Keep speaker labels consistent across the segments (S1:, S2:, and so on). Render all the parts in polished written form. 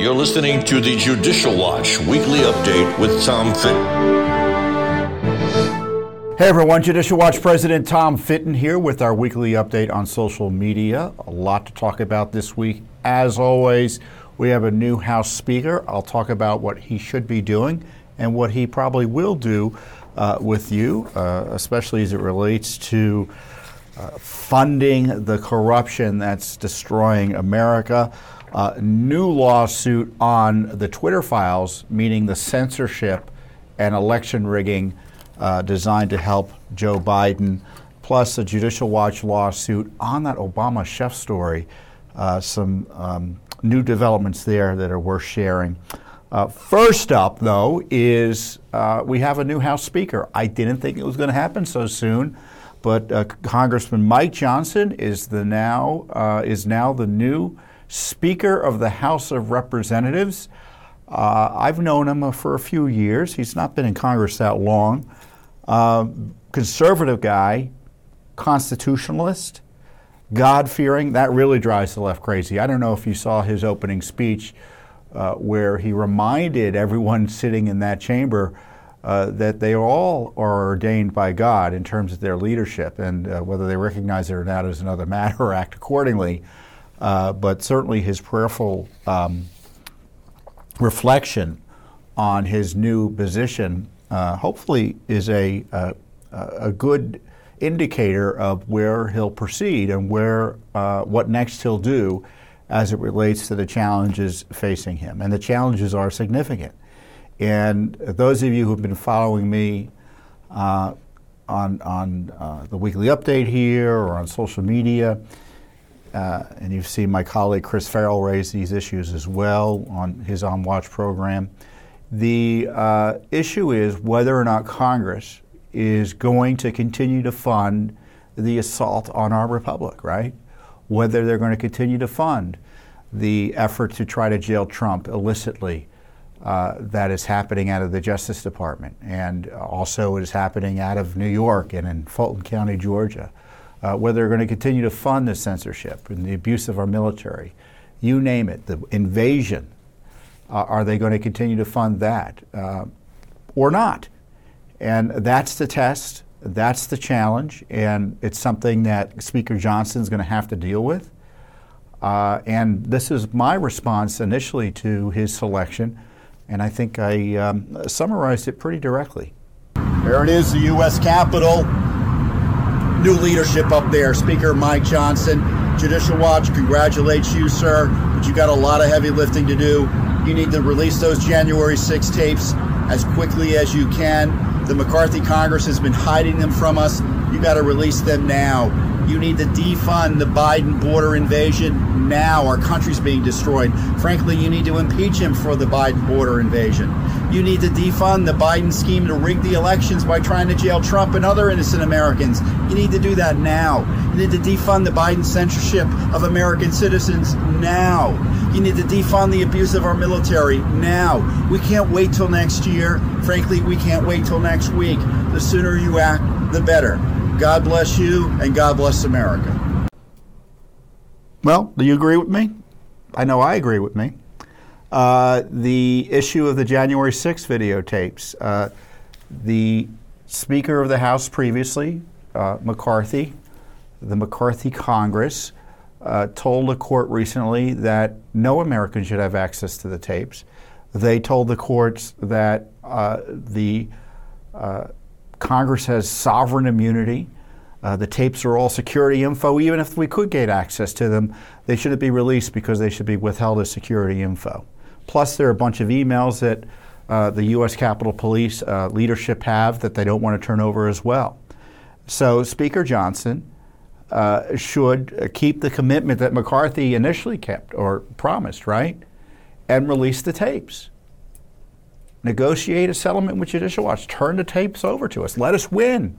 S1: You're listening to the Judicial Watch Weekly Update with Tom Fitton.
S2: Hey everyone, Judicial Watch President Tom Fitton here with our weekly update on social media. A lot to talk about this week. As always, we have a new House Speaker. I'll talk about what he should be doing and what he probably will do with you, especially as it relates to funding the corruption that's destroying America. New lawsuit on the Twitter files, meaning the censorship and election rigging designed to help Joe Biden, plus a Judicial Watch lawsuit on that Obama chef story. Some new developments there that are worth sharing. First up, though, is we have a new House Speaker. I didn't think it was going to happen so soon, but Congressman Mike Johnson is now the new Speaker of the House of Representatives. I've known him for a few years. He's not been in Congress that long. Conservative guy, constitutionalist, God-fearing. That really drives the left crazy. I don't know if you saw his opening speech where he reminded everyone sitting in that chamber that they all are ordained by God in terms of their leadership, and whether they recognize it or not is another matter, or act accordingly. But certainly his prayerful reflection on his new position hopefully is a good indicator of where he'll proceed and what next he'll do as it relates to the challenges facing him. And the challenges are significant. And those of you who've been following me on the weekly update here or on social media, and you've seen my colleague Chris Farrell raise these issues as well on his On Watch program. The issue is whether or not Congress is going to continue to fund the assault on our republic, right? Whether they're going to continue to fund the effort to try to jail Trump illicitly that is happening out of the Justice Department, and also it is happening out of New York and in Fulton County, Georgia. Whether they're going to continue to fund the censorship and the abuse of our military, you name it, the invasion. Are they going to continue to fund that or not? And that's the test, that's the challenge, and it's something that Speaker Johnson is going to have to deal with. And this is my response initially to his selection, and I think I summarized it pretty directly. There it is, the U.S. Capitol. New leadership up there. Speaker Mike Johnson. Judicial Watch congratulates you, sir, but you got a lot of heavy lifting to do. You need to release those January 6 tapes as quickly as you can. The McCarthy Congress has been hiding them from us. You got to release them now. You need to defund the Biden border invasion now. Our country's being destroyed. Frankly, you need to impeach him for the Biden border invasion. You need to defund the Biden scheme to rig the elections by trying to jail Trump and other innocent Americans. You need to do that now. You need to defund the Biden censorship of American citizens now. You need to defund the abuse of our military now. We can't wait till next year. Frankly, we can't wait till next week. The sooner you act, the better. God bless you, and God bless America. Well, do you agree with me? I know I agree with me. The issue of the January 6th videotapes. The Speaker of the House previously, McCarthy, the McCarthy Congress, told the court recently that no American should have access to the tapes. They told the courts that the Congress has sovereign immunity. The tapes are all security info. Even if we could get access to them, they shouldn't be released because they should be withheld as security info. Plus, there are a bunch of emails that the U.S. Capitol Police leadership have that they don't want to turn over as well. So Speaker Johnson should keep the commitment that McCarthy initially kept or promised, right? And release the tapes. Negotiate a settlement with Judicial Watch. Turn the tapes over to us. Let us win.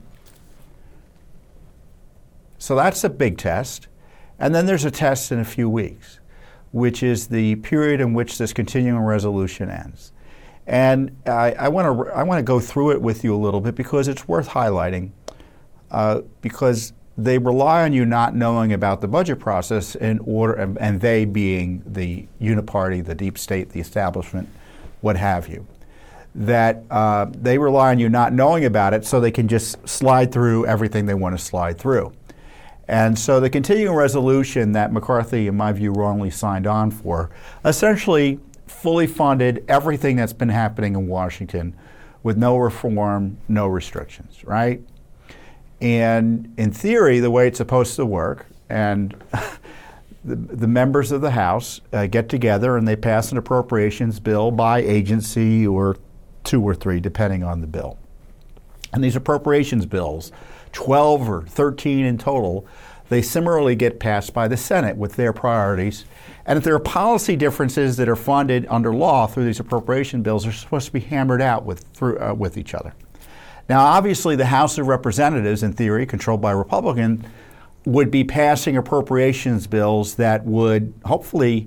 S2: So that's a big test. And then there's a test in a few weeks, which is the period in which this continuing resolution ends. And I want to go through it with you a little bit because it's worth highlighting. Because they rely on you not knowing about the budget process in order, and they being the uniparty, the deep state, the establishment, what have you, that they rely on you not knowing about it so they can just slide through everything they want to slide through. And so the continuing resolution that McCarthy, in my view, wrongly signed on for, essentially fully funded everything that's been happening in Washington with no reform, no restrictions, right? And in theory, the way it's supposed to work, and the members of the House get together and they pass an appropriations bill by agency or 2 or 3, depending on the bill. And these appropriations bills, 12 or 13 in total, they similarly get passed by the Senate with their priorities. And if there are policy differences that are funded under law through these appropriation bills, they're supposed to be hammered out with each other. Now, obviously, the House of Representatives, in theory, controlled by Republicans, would be passing appropriations bills that would hopefully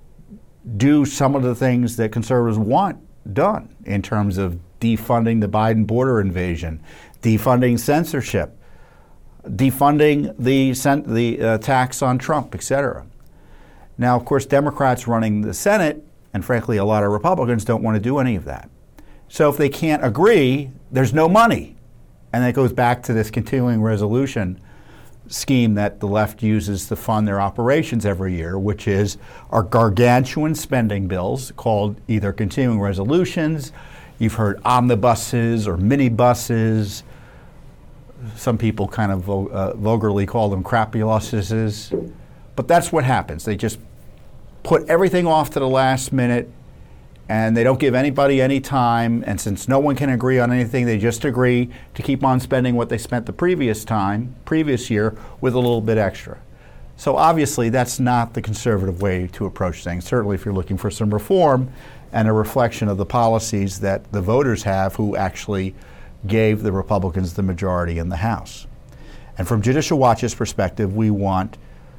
S2: do some of the things that conservatives want done in terms of defunding the Biden border invasion, defunding censorship, defunding the tax on Trump, et cetera. Now, of course, Democrats running the Senate, and frankly, a lot of Republicans don't want to do any of that. So if they can't agree, there's no money. And that goes back to this continuing resolution scheme that the left uses to fund their operations every year, which is our gargantuan spending bills called either continuing resolutions. You've heard omnibuses or minibuses. Some people kind of vulgarly call them crapuluses. But that's what happens. They just put everything off to the last minute, and they don't give anybody any time. And since no one can agree on anything, they just agree to keep on spending what they spent the previous year, with a little bit extra. So obviously, that's not the conservative way to approach things. Certainly, if you're looking for some reform and a reflection of the policies that the voters have who actually gave the Republicans the majority in the House. And from Judicial Watch's perspective, we want,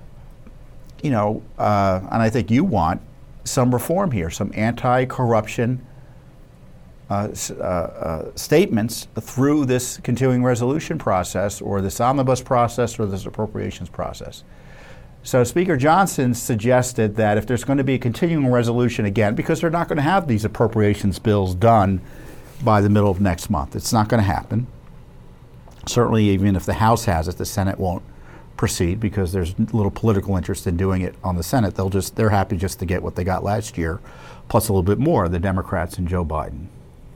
S2: and I think you want, some reform here, some anti-corruption statements through this continuing resolution process or this omnibus process or this appropriations process. So Speaker Johnson suggested that if there's going to be a continuing resolution again, because they're not going to have these appropriations bills done by the middle of next month. It's not going to happen. Certainly, even if the House has it, the Senate won't proceed because there's little political interest in doing it on the Senate. They're happy just to get what they got last year, plus a little bit more, the Democrats and Joe Biden.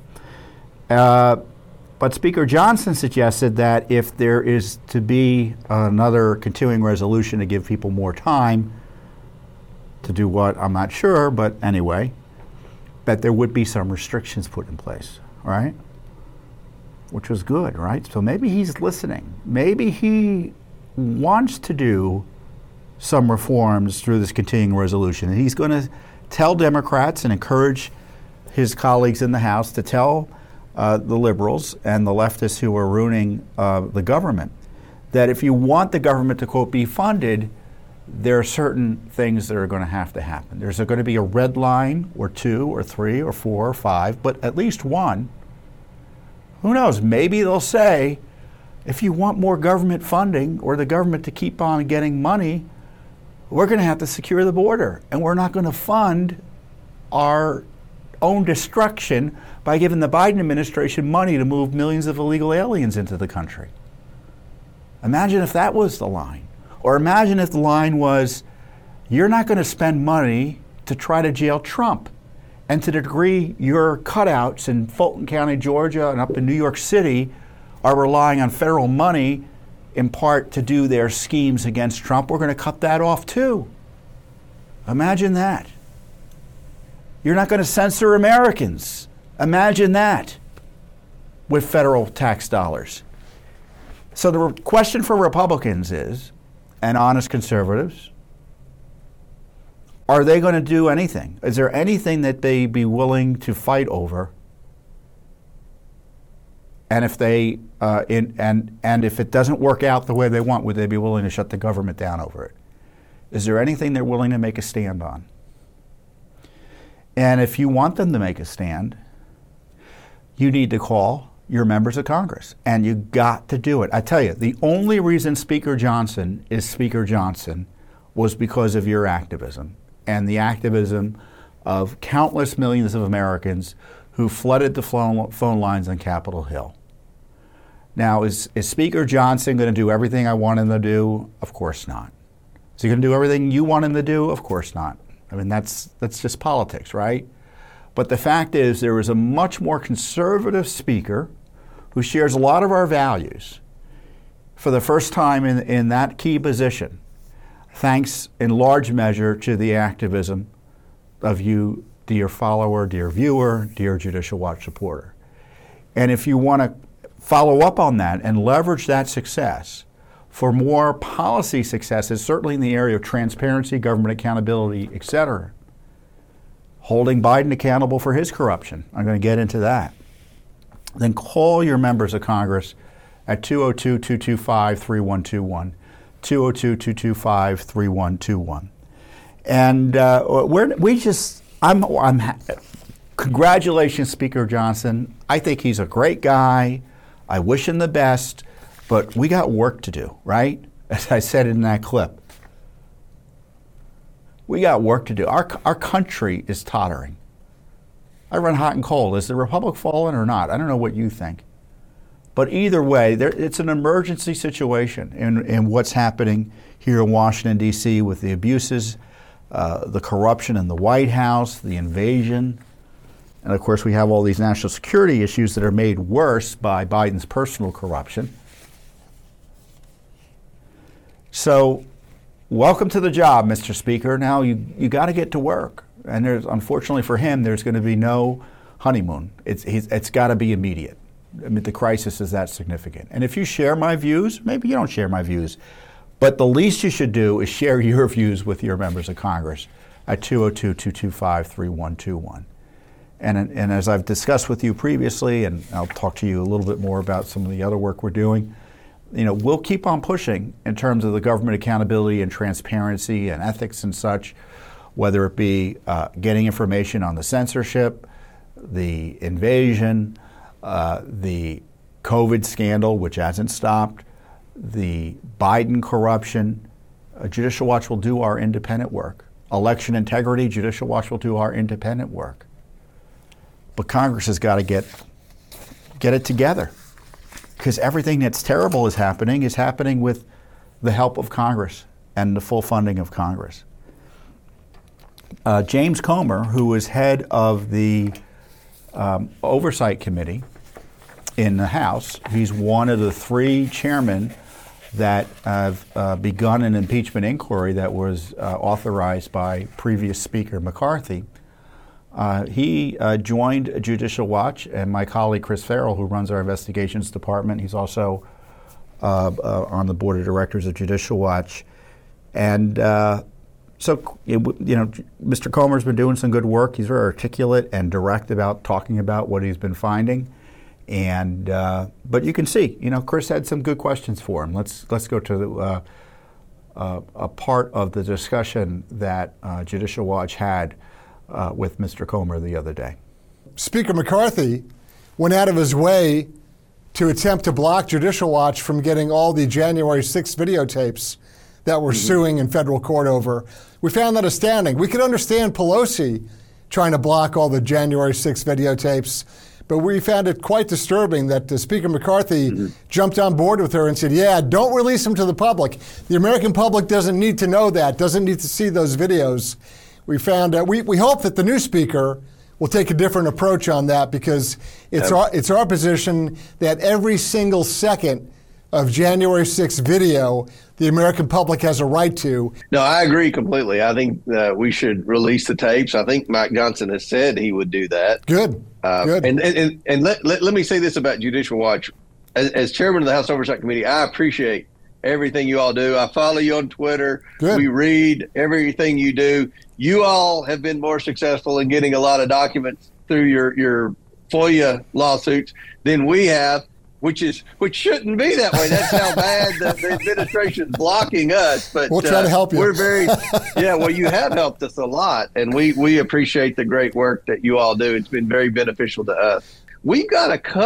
S2: But Speaker Johnson suggested that if there is to be another continuing resolution to give people more time to do what, I'm not sure, but anyway, that there would be some restrictions put in place, right? Which was good, right? So maybe he's listening. Maybe he wants to do some reforms through this continuing resolution. And he's going to tell Democrats and encourage his colleagues in the House to tell the liberals and the leftists who are ruining the government that if you want the government to, quote, be funded, there are certain things that are going to happen. There's going to be a red line or 2 or 3 or 4 or 5, but at least one. Who knows? Maybe they'll say, if you want more government funding or the government to keep on getting money, we're going to have to secure the border. And we're not going to fund our own destruction by giving the Biden administration money to move millions of illegal aliens into the country. Imagine if that was the line. Or imagine if the line was, you're not going to spend money to try to jail Trump. And to the degree your cutouts in Fulton County, Georgia, and up in New York City are relying on federal money in part to do their schemes against Trump, we're going to cut that off too. Imagine that. You're not going to censor Americans. Imagine that with federal tax dollars. So the question for Republicans is, and honest conservatives, are they going to do anything? Is there anything that they'd be willing to fight over? And if they and if it doesn't work out the way they want, would they be willing to shut the government down over it? Is there anything they're willing to make a stand on? And if you want them to make a stand, you need to call your members of Congress. And you got to do it. I tell you, the only reason Speaker Johnson is Speaker Johnson was because of your activism and the activism of countless millions of Americans who flooded the phone lines on Capitol Hill. Now, is Speaker Johnson going to do everything I want him to do? Of course not. Is he going to do everything you want him to do? Of course not. I mean, that's just politics, right? But the fact is, there is a much more conservative speaker who shares a lot of our values for the first time in that key position, thanks in large measure to the activism of you, dear follower, dear viewer, dear Judicial Watch supporter. And if you want to follow up on that and leverage that success for more policy successes, certainly in the area of transparency, government accountability, et cetera, holding Biden accountable for his corruption, I'm going to get into that, then call your members of Congress at 202-225-3121, 202-225-3121. And congratulations, Speaker Johnson. I think he's a great guy. I wish him the best, but we got work to do, right? As I said in that clip. We got work to do. Our country is tottering. I run hot and cold. Is the Republic fallen or not? I don't know what you think. But either way, it's an emergency situation in what's happening here in Washington, D.C. with the abuses, the corruption in the White House, the invasion. And of course, we have all these national security issues that are made worse by Biden's personal corruption. So, welcome to the job, Mr. Speaker. Now you got to get to work. And unfortunately for him, there's going to be no honeymoon. It's got to be immediate. I mean, the crisis is that significant. And if you share my views, maybe you don't share my views, but the least you should do is share your views with your members of Congress at 202-225-3121. And as I've discussed with you previously, and I'll talk to you a little bit more about some of the other work we're doing, we'll keep on pushing in terms of the government accountability and transparency and ethics and such, whether it be getting information on the censorship, the invasion, the COVID scandal, which hasn't stopped, the Biden corruption. Judicial Watch will do our independent work. Election integrity, Judicial Watch will do our independent work. But Congress has got to get it together, because everything that's terrible is happening with the help of Congress and the full funding of Congress. James Comer, who is head of the Oversight Committee in the House, he's one of the three chairmen that have begun an impeachment inquiry that was authorized by previous Speaker McCarthy. He joined Judicial Watch and my colleague Chris Farrell, who runs our investigations department. He's also on the board of directors of Judicial Watch. And Mr. Comer's been doing some good work. He's very articulate and direct about talking about what he's been finding. And but you can see, Chris had some good questions for him. Let's go to a part of the discussion that Judicial Watch had with Mr. Comer the other day.
S3: Speaker McCarthy went out of his way to attempt to block Judicial Watch from getting all the January 6th videotapes that we're suing in federal court over. We found that astounding. We could understand Pelosi trying to block all the January 6th videotapes, but we found it quite disturbing that Speaker McCarthy jumped on board with her and said, yeah, don't release them to the public. The American public doesn't need to know that, doesn't need to see those videos. We found that we hope that the new speaker will take a different approach on that, because it's our position that every single second of January 6th video, the American public has a right to.
S4: No, I agree completely. I think we should release the tapes. I think Mike Johnson has said he would do that.
S3: Good. Good.
S4: And let me say this about Judicial Watch. As chairman of the House Oversight Committee, I appreciate everything you all do. I follow you on Twitter.
S3: Good.
S4: We read everything you do. You all have been more successful in getting a lot of documents through your FOIA lawsuits than we have, which shouldn't be that way. That's how bad the administration's blocking us. But
S3: we'll try to help you.
S4: We're well, you have helped us a lot, and we appreciate the great work that you all do. It's been very beneficial to us. We've got to cut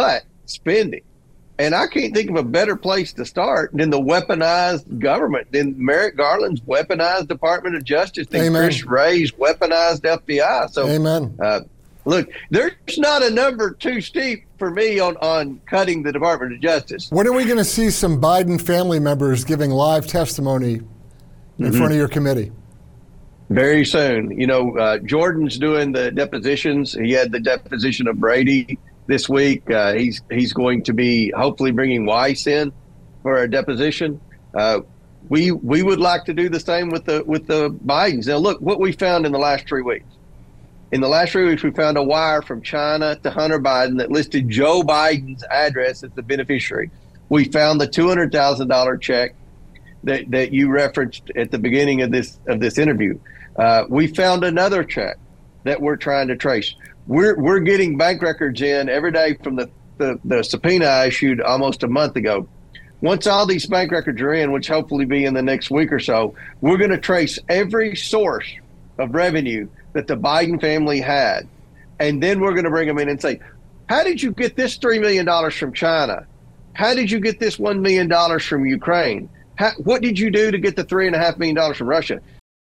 S4: spending. And I can't think of a better place to start than the weaponized government, than Merrick Garland's weaponized Department of Justice, than Chris Wray's weaponized FBI. So,
S3: Amen.
S4: Look, there's not a number too steep for me on cutting the Department of Justice.
S3: When are we going to see some Biden family members giving live testimony in front of your committee?
S4: Very soon. You know, Jordan's doing the depositions. He had the deposition of Brady this week. He's going to be hopefully bringing Weiss in for a deposition. We would like to do the same with the Bidens. Now, look what we found in the last 3 weeks. In the last 3 weeks, we found a wire from China to Hunter Biden that listed Joe Biden's address as the beneficiary. We found the $200,000 check that you referenced at the beginning of this interview. We found another check that we're trying to trace. We're getting bank records in every day from the subpoena I issued almost a month ago. Once all these bank records are in, which hopefully be in the next week or so, we're going to trace every source of revenue that the Biden family had. And then we're going to bring them in and say, how did you get this $3 million from China? How did you get this $1 million from Ukraine? What did you do to get the $3.5 million from Russia?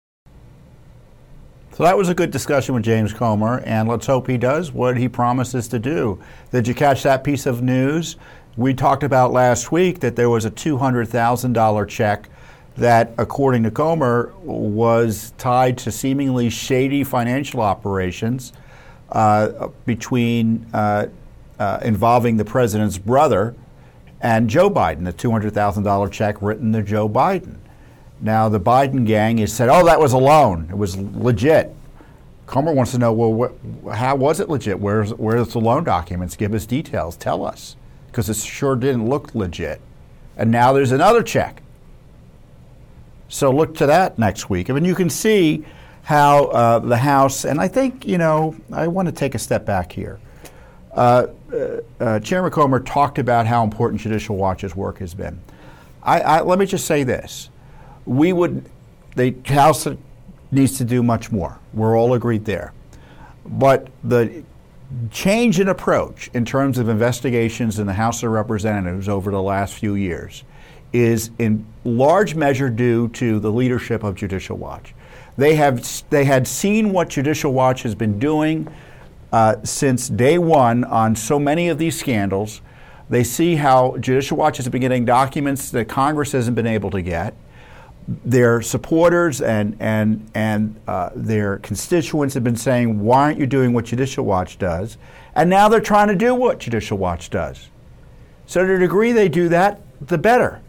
S2: So that was a good discussion with James Comer, and let's hope he does what he promises to do. Did you catch that piece of news? We talked about last week that there was a $200,000 check that, according to Comer, was tied to seemingly shady financial operations involving the president's brother and Joe Biden, a $200,000 check written to Joe Biden. Now, the Biden gang has said, oh, that was a loan. It was legit. Comer wants to know, well, how was it legit? Where's the loan documents? Give us details. Tell us. Because it sure didn't look legit. And now there's another check. So look to that next week. I mean, you can see how the House, and I think, I want to take a step back here. Chairman Comer talked about how important Judicial Watch's work has been. Let me just say this. The House needs to do much more. We're all agreed there. But the change in approach in terms of investigations in the House of Representatives over the last few years is in large measure due to the leadership of Judicial Watch. They had seen what Judicial Watch has been doing since day one on so many of these scandals. They see how Judicial Watch has been getting documents that Congress hasn't been able to get. Their supporters and their constituents have been saying, why aren't you doing what Judicial Watch does? And now they're trying to do what Judicial Watch does. So to the degree they do that, the better.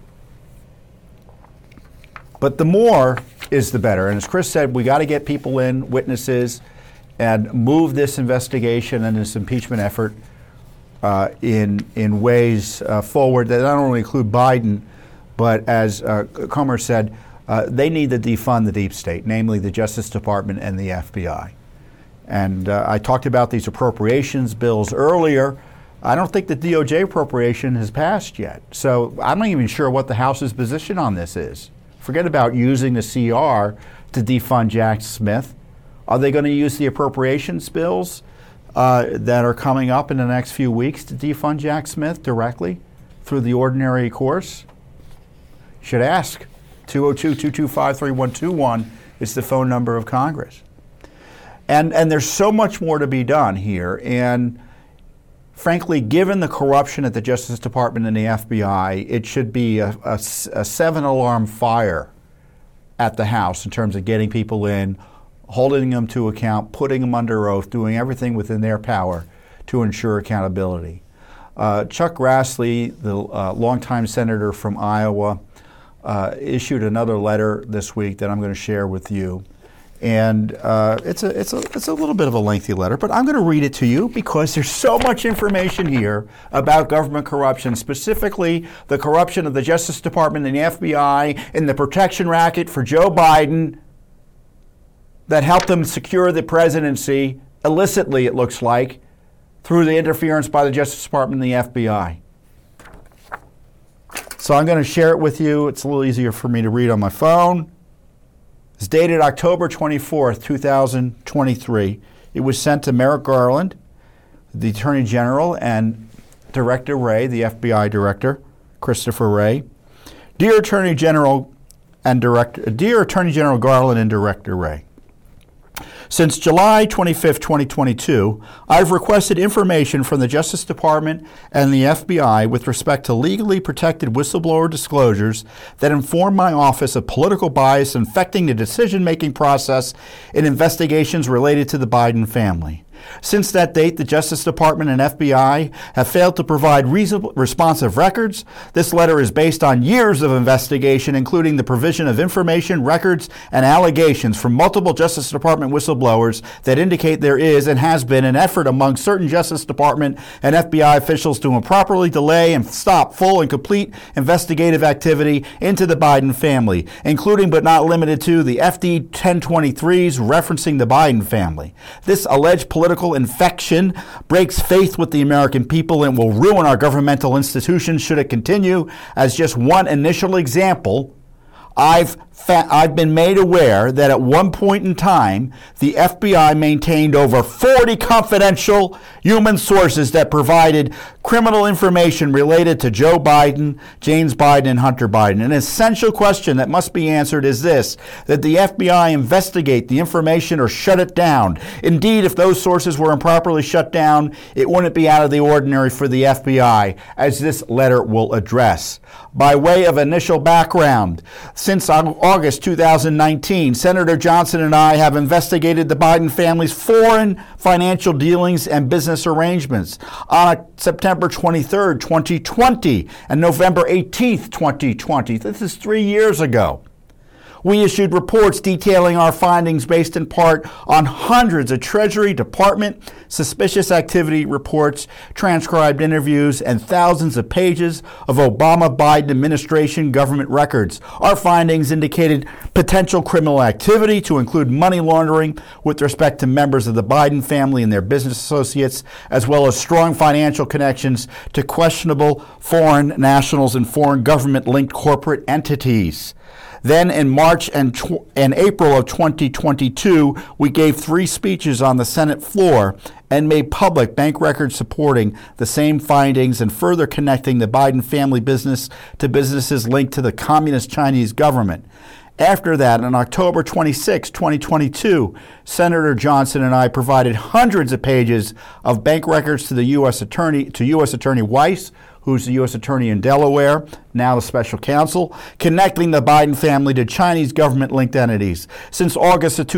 S2: But the more is the better. And as Chris said, we got to get people in, witnesses, and move this investigation and this impeachment effort in ways forward that not only include Biden, but as Comer said, they need to defund the deep state, namely the Justice Department and the FBI. And I talked about these appropriations bills earlier. I don't think the DOJ appropriation has passed yet. So I'm not even sure what the House's position on this is. Forget about using the CR to defund Jack Smith. Are they going to use the appropriations bills that are coming up in the next few weeks to defund Jack Smith directly through the ordinary course? Should ask. 202-225-3121 is the phone number of Congress. And there's so much more to be done here. And frankly, given the corruption at the Justice Department and the FBI, it should be a 7-alarm fire at the House in terms of getting people in, holding them to account, putting them under oath, doing everything within their power to ensure accountability. Chuck Grassley, the longtime senator from Iowa, issued another letter this week that I'm going to share with you. And it's a little bit of a lengthy letter, but I'm going to read it to you because there's so much information here about government corruption, specifically the corruption of the Justice Department and the FBI and the protection racket for Joe Biden that helped them secure the presidency illicitly, it looks like, through the interference by the Justice Department and the FBI. So I'm going to share it with you. It's a little easier for me to read on my phone. It's dated October 24th, 2023. It was sent to Merrick Garland, the Attorney General, and Director Wray, the FBI Director, Christopher Wray. Dear Attorney General Garland and Director Wray, since July 25, 2022, I've requested information from the Justice Department and the FBI with respect to legally protected whistleblower disclosures that inform my office of political bias infecting the decision-making process in investigations related to the Biden family. Since that date, the Justice Department and FBI have failed to provide reasonable, responsive records. This letter is based on years of investigation, including the provision of information, records, and allegations from multiple Justice Department whistleblowers that indicate there is and has been an effort among certain Justice Department and FBI officials to improperly delay and stop full and complete investigative activity into the Biden family, including but not limited to the FD 1023s referencing the Biden family. This alleged political infection breaks faith with the American people and will ruin our governmental institutions should it continue. As just one initial example, I've been made aware that at one point in time, the FBI maintained over 40 confidential human sources that provided criminal information related to Joe Biden, James Biden, and Hunter Biden. An essential question that must be answered is this: that the FBI investigate the information or shut it down. Indeed, if those sources were improperly shut down, it wouldn't be out of the ordinary for the FBI, as this letter will address. By way of initial background, since August 2019, Senator Johnson and I have investigated the Biden family's foreign financial dealings and business arrangements. On September 23rd, 2020 and November 18th, 2020, this is 3 years ago, we issued reports detailing our findings based in part on hundreds of Treasury Department suspicious activity reports, transcribed interviews, and thousands of pages of Obama-Biden administration government records. Our findings indicated potential criminal activity to include money laundering with respect to members of the Biden family and their business associates, as well as strong financial connections to questionable foreign nationals and foreign government-linked corporate entities. Then in March and April of 2022, we gave 3 speeches on the Senate floor and made public bank records supporting the same findings and further connecting the Biden family business to businesses linked to the Communist Chinese government. After that, on October 26, 2022, Senator Johnson and I provided hundreds of pages of bank records to U.S. Attorney Weiss, who's the U.S. Attorney in Delaware, now the special counsel, connecting the Biden family to Chinese government-linked entities. Since August of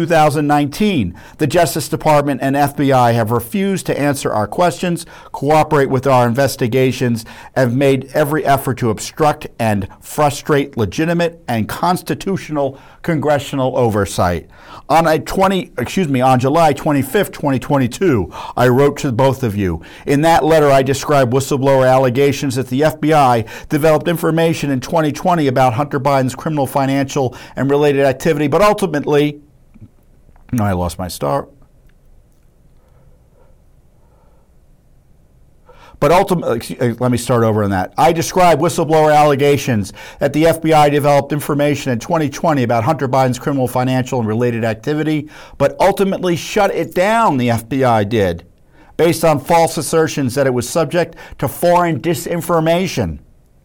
S2: 2019, the Justice Department and FBI have refused to answer our questions, cooperate with our investigations, and have made every effort to obstruct and frustrate legitimate and constitutional congressional oversight. On July 25, 2022, I wrote to both of you. In that letter, I described whistleblower allegations that the FBI developed information in 2020 about Hunter Biden's criminal, financial, and related activity, but ultimately, I lost my star. But ultimately, let me start over on that. I described whistleblower allegations that the FBI developed information in 2020 about Hunter Biden's criminal, financial, and related activity, but ultimately shut it down, the FBI did, based on false assertions that it was subject to foreign disinformation.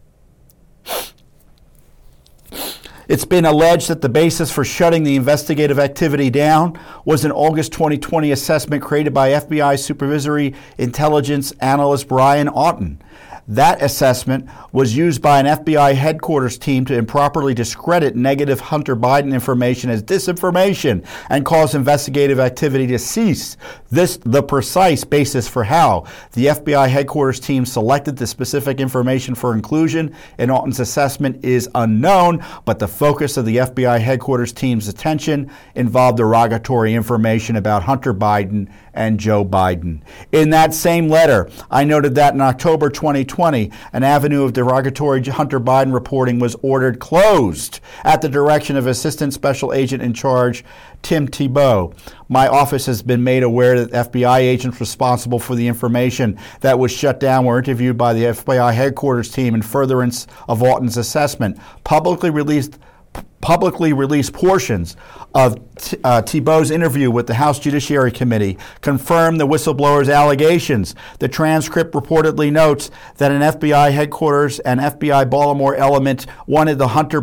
S2: It's been alleged that the basis for shutting the investigative activity down was an August 2020 assessment created by FBI Supervisory Intelligence Analyst Brian Auten. That assessment was used by an FBI headquarters team to improperly discredit negative Hunter Biden information as disinformation and cause investigative activity to cease. The precise basis for how the FBI headquarters team selected the specific information for inclusion in Auten's assessment is unknown, but the focus of the FBI headquarters team's attention involved derogatory information about Hunter Biden and Joe Biden. In that same letter, I noted that in October 2020, an avenue of derogatory Hunter Biden reporting was ordered closed at the direction of Assistant Special Agent in Charge Tim Tebow. My office has been made aware that FBI agents responsible for the information that was shut down were interviewed by the FBI headquarters team in furtherance of Auten's assessment. Publicly released publicly released portions of Thibault's interview with the House Judiciary Committee confirmed the whistleblower's allegations. The transcript reportedly notes that an FBI headquarters and FBI Baltimore element wanted the Hunter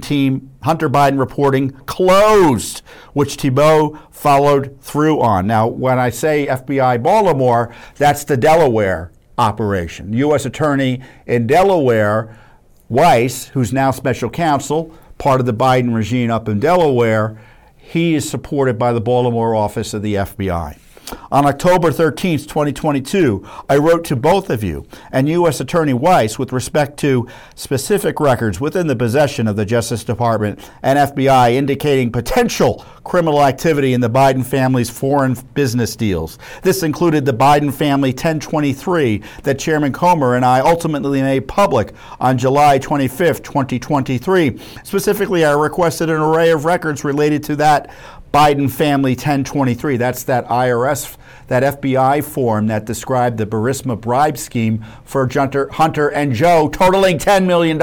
S2: Biden reporting closed, which Thibault followed through on. Now, when I say FBI Baltimore, that's the Delaware operation. U.S. Attorney in Delaware, Weiss, who's now special counsel, part of the Biden regime up in Delaware, he is supported by the Baltimore office of the FBI. On October 13th, 2022, I wrote to both of you and U.S. Attorney Weiss with respect to specific records within the possession of the Justice Department and FBI indicating potential criminal activity in the Biden family's foreign business deals. This included the Biden family 1023 that Chairman Comer and I ultimately made public on July 25th, 2023. Specifically, I requested an array of records related to that Biden family 1023. That's that IRS, that FBI form that described the Burisma bribe scheme for Hunter and Joe totaling $10 million.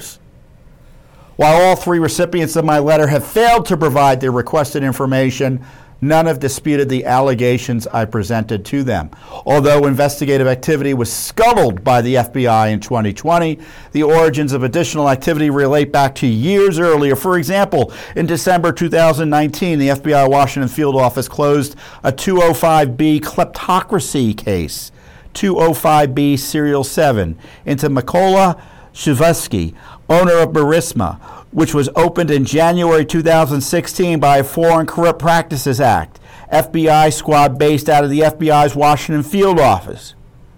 S2: While all three recipients of my letter have failed to provide the requested information, none have disputed the allegations I presented to them. Although investigative activity was scuttled by the FBI in 2020, the origins of additional activity relate back to years earlier. For example, in December 2019, the FBI Washington field office closed a 205B kleptocracy case, 205B Serial 7, into Mykola Shevesky, owner of Burisma, which was opened in January 2016 by a Foreign Corrupt Practices Act, FBI squad based out of the FBI's Washington field office.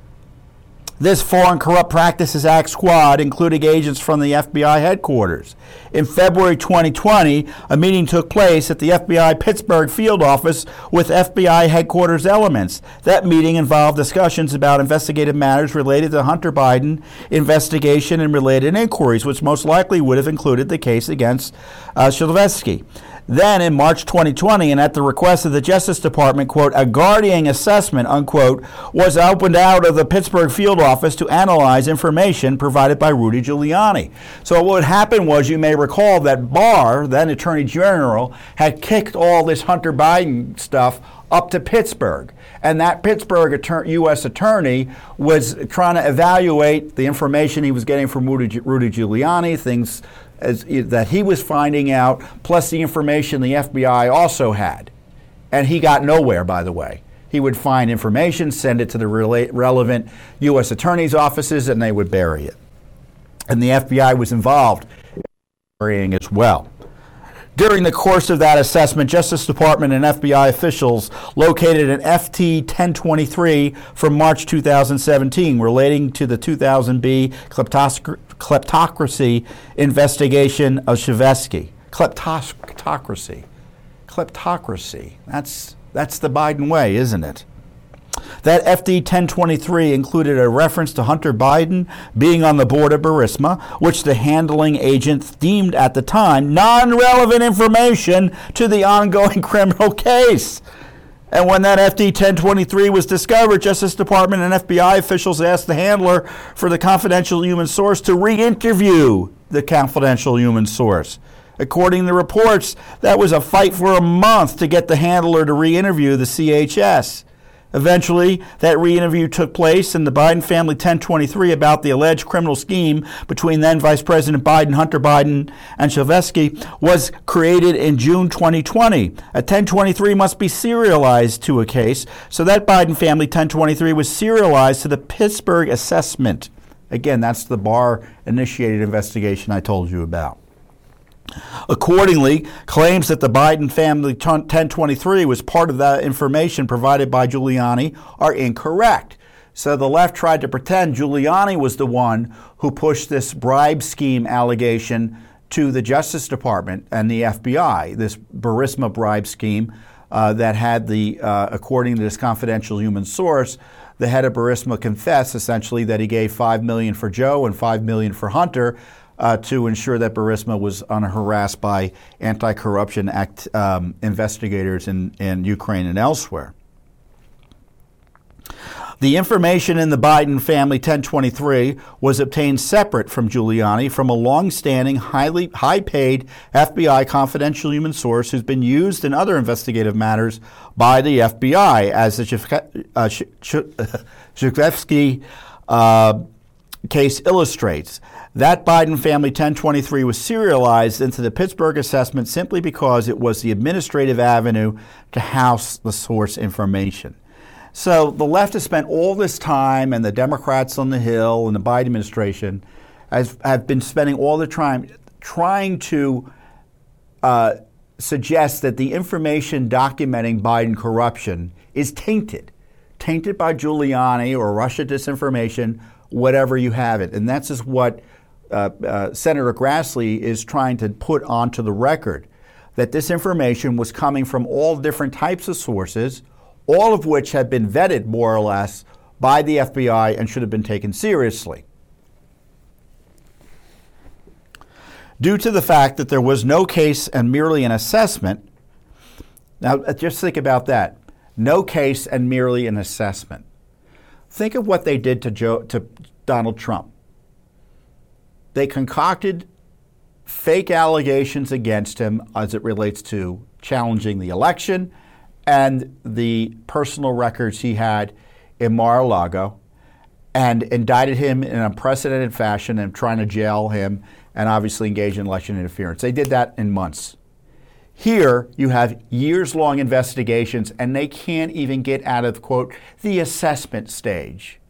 S2: This Foreign Corrupt Practices Act squad included agents from the FBI headquarters. In February 2020, a meeting took place at the FBI Pittsburgh field office with FBI headquarters elements. That meeting involved discussions about investigative matters related to Hunter Biden investigation and related inquiries, which most likely would have included the case against Shevesky. Then in March 2020, and at the request of the Justice Department, quote, a guardian assessment, unquote, was opened out of the Pittsburgh field office to analyze information provided by Rudy Giuliani. So what happened was, you may recall that Barr, then Attorney General, had kicked all this Hunter Biden stuff up to Pittsburgh. And that Pittsburgh U.S. attorney was trying to evaluate the information he was getting from Rudy Giuliani, things that he was finding out, plus the information the FBI also had. And he got nowhere, by the way. He would find information, send it to the relevant U.S. attorney's offices, and they would bury it. And the FBI was involved in burying as well. During the course of that assessment, Justice Department and FBI officials located an FT 1023 from March 2017 relating to the 2000B kleptocracy investigation of Shevesky. Kleptocracy. That's the Biden way, isn't it? That FD 1023 included a reference to Hunter Biden being on the board of Burisma, which the handling agents deemed at the time non-relevant information to the ongoing criminal case. And when that FD 1023 was discovered, Justice Department and FBI officials asked the handler for the confidential human source to re-interview the confidential human source. According to reports, that was a fight for a month to get the handler to re-interview the CHS. Eventually, that re-interview took place, and the Biden family 1023 about the alleged criminal scheme between then Vice President Biden, Hunter Biden, and Shevesky was created in June 2020. A 1023 must be serialized to a case, so that Biden family 1023 was serialized to the Pittsburgh assessment. Again, that's the Barr-initiated investigation I told you about. Accordingly, claims that the Biden family 1023 was part of that information provided by Giuliani are incorrect. So the left tried to pretend Giuliani was the one who pushed this bribe scheme allegation to the Justice Department and the FBI, this Burisma bribe scheme that had the, according to this confidential human source, the head of Burisma confessed essentially that he gave $5 million for Joe and $5 million for Hunter, to ensure that Burisma was unharassed by anti-corruption investigators in Ukraine and elsewhere. The information in the Biden family 1023 was obtained separate from Giuliani from a long-standing, high-paid FBI confidential human source who's been used in other investigative matters by the FBI, as the Zhukevsky case illustrates. That Biden family 1023 was serialized into the Pittsburgh assessment simply because it was the administrative avenue to house the source information. So the left has spent all this time, and the Democrats on the Hill and the Biden administration have been spending all the time trying to suggest that the information documenting Biden corruption is tainted by Giuliani or Russia disinformation, whatever you have it. And that's just what Senator Grassley is trying to put onto the record, that this information was coming from all different types of sources, all of which had been vetted more or less by the FBI and should have been taken seriously. Due to the fact that there was no case and merely an assessment, now just think about that, no case and merely an assessment. Think of what they did to Donald Trump. They concocted fake allegations against him as it relates to challenging the election and the personal records he had in Mar-a-Lago, and indicted him in an unprecedented fashion and trying to jail him and obviously engage in election interference. They did that in months. Here, you have years-long investigations, and they can't even get out of, quote, the assessment stage.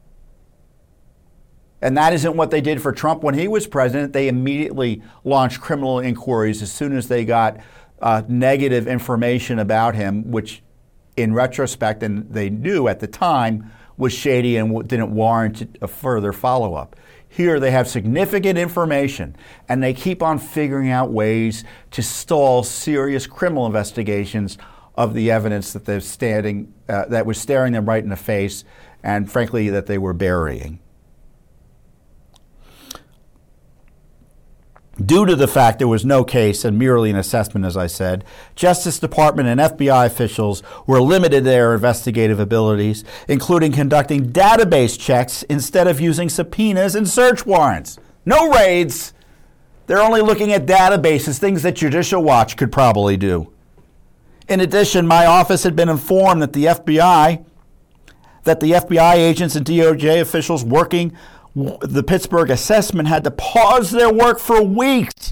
S2: And that isn't what they did for Trump when he was president. They immediately launched criminal inquiries as soon as they got negative information about him, which in retrospect, and they knew at the time, was shady and didn't warrant a further follow-up. Here they have significant information, and they keep on figuring out ways to stall serious criminal investigations of the evidence that that was staring them right in the face, and frankly, that they were burying. Due to the fact there was no case and merely an assessment, as I said, Justice Department and FBI officials were limited in their investigative abilities, including conducting database checks instead of using subpoenas and search warrants. No raids. They're only looking at databases, things that Judicial Watch could probably do. In addition, my office had been informed that the FBI agents and DOJ officials working the Pittsburgh assessment had to pause their work for weeks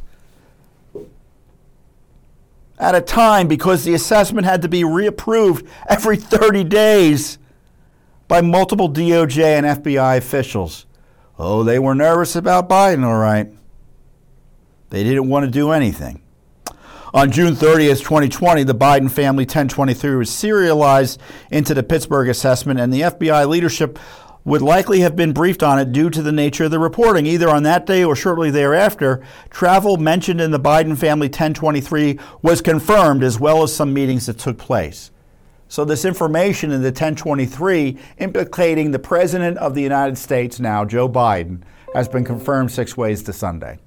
S2: at a time because the assessment had to be reapproved every 30 days by multiple DOJ and FBI officials. Oh, they were nervous about Biden, all right. They didn't want to do anything. On June 30th, 2020, the Biden family 1023 was serialized into the Pittsburgh assessment, and the FBI leadership would likely have been briefed on it due to the nature of the reporting. Either on that day or shortly thereafter, travel mentioned in the Biden family 1023 was confirmed, as well as some meetings that took place. So this information in the 1023 implicating the President of the United States now, Joe Biden, has been confirmed 6 ways to Sunday.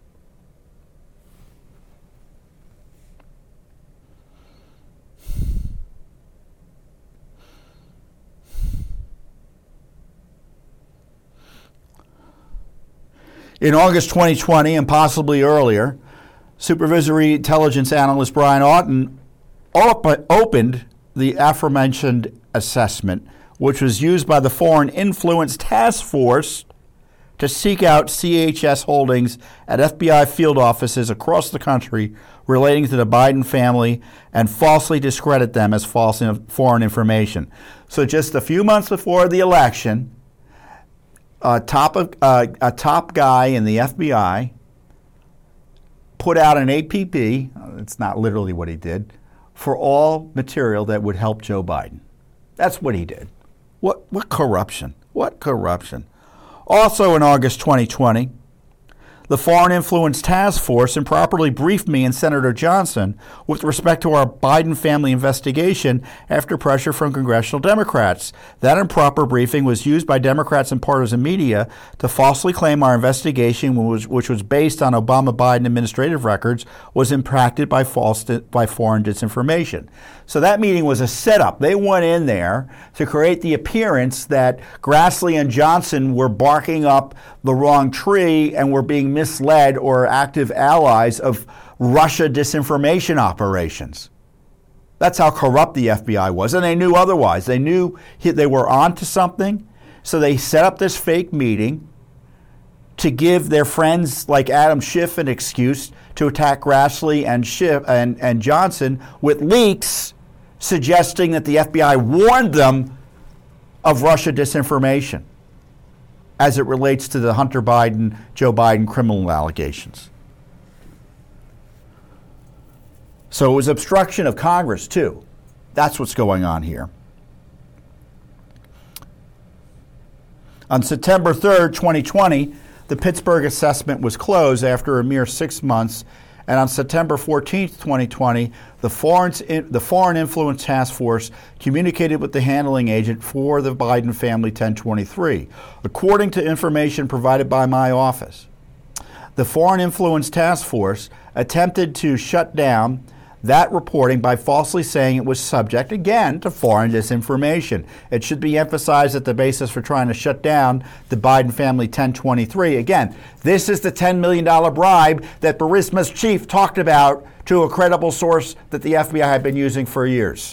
S2: In August 2020, and possibly earlier, supervisory intelligence analyst Brian Auten opened the aforementioned assessment, which was used by the Foreign Influence Task Force to seek out CHS holdings at FBI field offices across the country relating to the Biden family and falsely discredit them as false foreign information. So just a few months before the election, a top guy in the FBI put out an APB, it's not literally what he did, for all material that would help Joe Biden. That's what he did. What corruption? What corruption? Also in August 2020, The Foreign Influence Task Force improperly briefed me and Senator Johnson with respect to our Biden family investigation after pressure from congressional Democrats. That improper briefing was used by Democrats and partisan media to falsely claim our investigation, which was based on Obama-Biden administrative records, was impacted by foreign disinformation. So that meeting was a setup. They went in there to create the appearance that Grassley and Johnson were barking up the wrong tree and were being misled or active allies of Russia disinformation operations. That's how corrupt the FBI was, and they knew otherwise. They knew they were onto something, so they set up this fake meeting to give their friends like Adam Schiff an excuse to attack Grassley and Schiff and Johnson with leaks suggesting that the FBI warned them of Russia disinformation as it relates to the Hunter Biden, Joe Biden criminal allegations. So it was obstruction of Congress, too. That's what's going on here. On September 3rd, 2020, the Pittsburgh assessment was closed after a mere 6 months. And on September 14th, 2020, the Foreign Influence Task Force communicated with the handling agent for the Biden family 1023. According to information provided by my office, the Foreign Influence Task Force attempted to shut down that reporting by falsely saying it was subject, again, to foreign disinformation. It should be emphasized that the basis for trying to shut down the Biden family 1023, again, this is the $10 million bribe that Burisma's chief talked about to a credible source that the FBI had been using for years.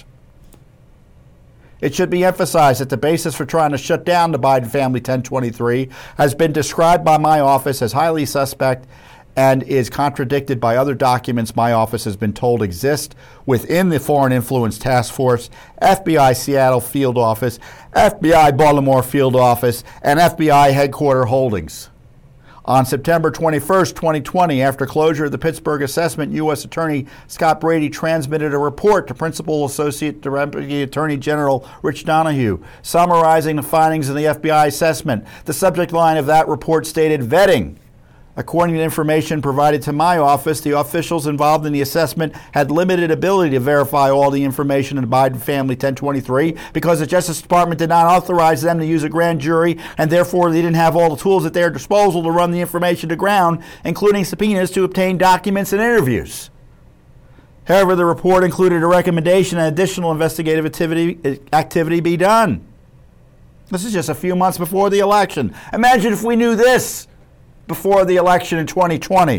S2: It should be emphasized that the basis for trying to shut down the Biden family 1023 has been described by my office as highly suspect and is contradicted by other documents my office has been told exist within the Foreign Influence Task Force, FBI Seattle Field Office, FBI Baltimore Field Office, and FBI Headquarter Holdings. On September 21st, 2020, after closure of the Pittsburgh assessment, U.S. Attorney Scott Brady transmitted a report to Principal Associate Deputy Attorney General Rich Donahue, summarizing the findings of the FBI assessment. The subject line of that report stated, vetting. According to information provided to my office, the officials involved in the assessment had limited ability to verify all the information in the Biden family 1023 because the Justice Department did not authorize them to use a grand jury, and therefore they didn't have all the tools at their disposal to run the information to ground, including subpoenas to obtain documents and interviews. However, the report included a recommendation that additional investigative activity be done. This is just a few months before the election. Imagine if we knew this before the election in 2020.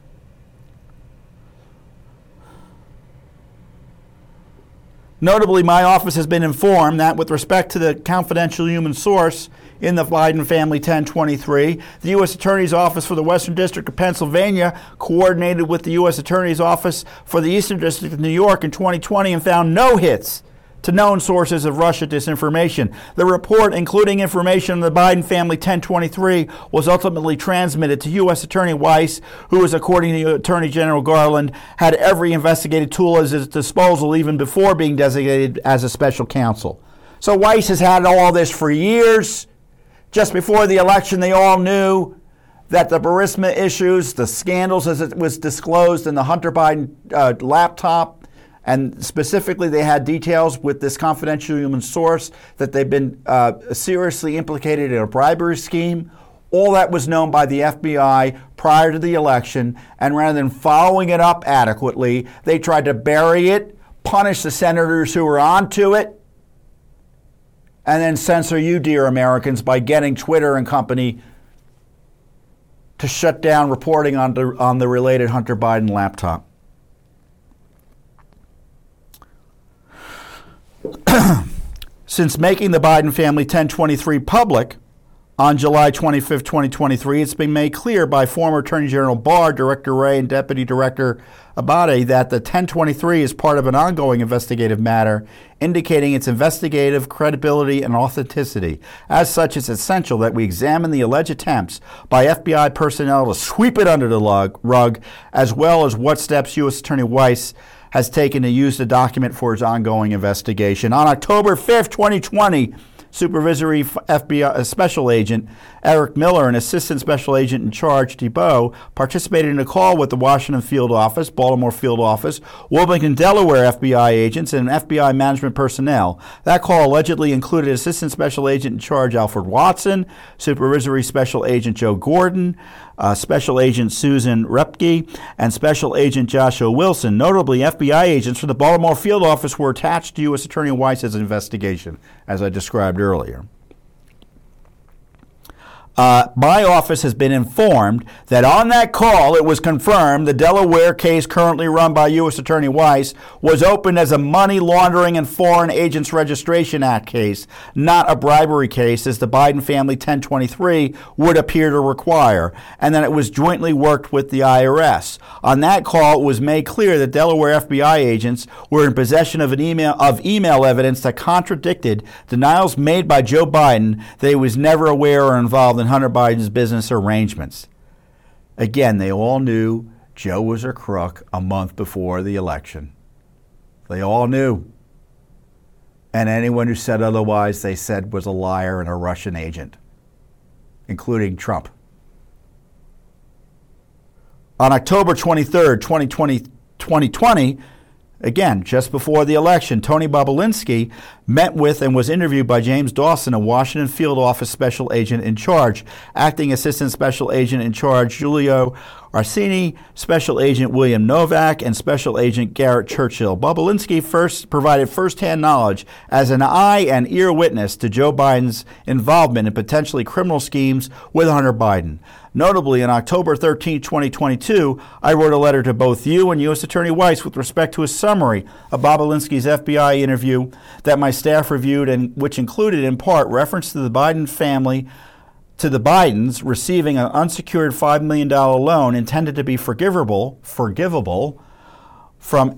S2: Notably, my office has been informed that with respect to the confidential human source in the Biden family 1023, the U.S. Attorney's Office for the Western District of Pennsylvania coordinated with the U.S. Attorney's Office for the Eastern District of New York in 2020 and found no hits to known sources of Russia disinformation. The report, including information on the Biden family 1023, was ultimately transmitted to U.S. Attorney Weiss, who, according to Attorney General Garland, had every investigative tool at his disposal even before being designated as a special counsel. So Weiss has had all this for years. Just before the election, they all knew that the Burisma issues, the scandals as it was disclosed in the Hunter Biden laptop, and specifically, they had details with this confidential human source that they've been seriously implicated in a bribery scheme. All that was known by the FBI prior to the election, and rather than following it up adequately, they tried to bury it, punish the senators who were onto it, and then censor you, dear Americans, by getting Twitter and company to shut down reporting on the related Hunter Biden laptop. Since making the Biden family 1023 public on July 25, 2023, it's been made clear by former Attorney General Barr, Director Wray, and Deputy Director Abate that the 1023 is part of an ongoing investigative matter, indicating its investigative credibility and authenticity. As such, it's essential that we examine the alleged attempts by FBI personnel to sweep it under the rug, as well as what steps U.S. Attorney Weiss has taken to use the document for his ongoing investigation. On October 5th, 2020, Supervisory FBI Special Agent Eric Miller and Assistant Special Agent in Charge Thibault participated in a call with the Washington Field Office, Baltimore Field Office, Wilmington, Delaware FBI agents, and FBI management personnel. That call allegedly included Assistant Special Agent in Charge Alfred Watson, Supervisory Special Agent Joe Gordon, Special Agent Susan Repke, and Special Agent Joshua Wilson. Notably, FBI agents from the Baltimore Field Office were attached to U.S. Attorney Weiss's investigation, as I described earlier. My office has been informed that on that call it was confirmed the Delaware case currently run by U.S. Attorney Weiss was opened as a Money Laundering and Foreign Agents Registration Act case, not a bribery case as the Biden family 1023 would appear to require, and that it was jointly worked with the IRS. On that call, it was made clear that Delaware FBI agents were in possession of email evidence that contradicted denials made by Joe Biden that he was never aware or involved in Hunter Biden's business arrangements. Again, they all knew Joe was a crook a month before the election. They all knew. And anyone who said otherwise, they said was a liar and a Russian agent, including Trump. On October 23rd, 2020, again, just before the election, Tony Bobulinski met with and was interviewed by James Dawson, a Washington Field Office Special Agent in Charge, Acting Assistant Special Agent in Charge Giulio Arsini, Special Agent William Novak, and Special Agent Garrett Churchill. Bobulinski provided first-hand knowledge as an eye and ear witness to Joe Biden's involvement in potentially criminal schemes with Hunter Biden. Notably, on October 13, 2022, I wrote a letter to both you and U.S. Attorney Weiss with respect to a summary of Bobulinski's FBI interview that my staff reviewed and which included in part reference to the Biden family, to the Bidens receiving an unsecured $5 million loan intended to be forgivable from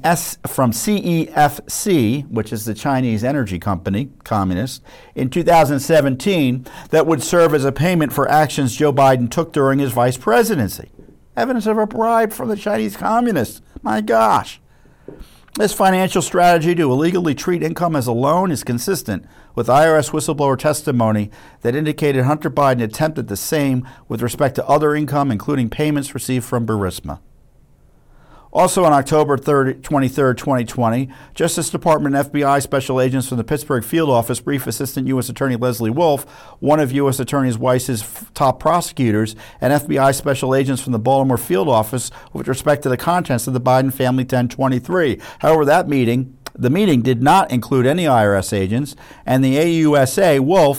S2: CEFC, which is the Chinese energy company, communist, in 2017 that would serve as a payment for actions Joe Biden took during his vice presidency. Evidence of a bribe from the Chinese communists. My gosh. This financial strategy to illegally treat income as a loan is consistent with IRS whistleblower testimony that indicated Hunter Biden attempted the same with respect to other income, including payments received from Burisma. Also on October 23, 2020, Justice Department and FBI special agents from the Pittsburgh Field Office briefed Assistant U.S. Attorney Leslie Wolf, one of U.S. Attorney Weiss's top prosecutors, and FBI special agents from the Baltimore Field Office with respect to the contents of the Biden family 1023. However, the meeting did not include any IRS agents, and the AUSA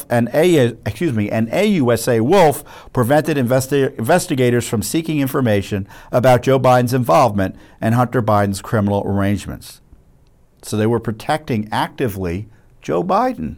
S2: Wolf prevented investigators from seeking information about Joe Biden's involvement and Hunter Biden's criminal arrangements. So they were protecting actively Joe Biden.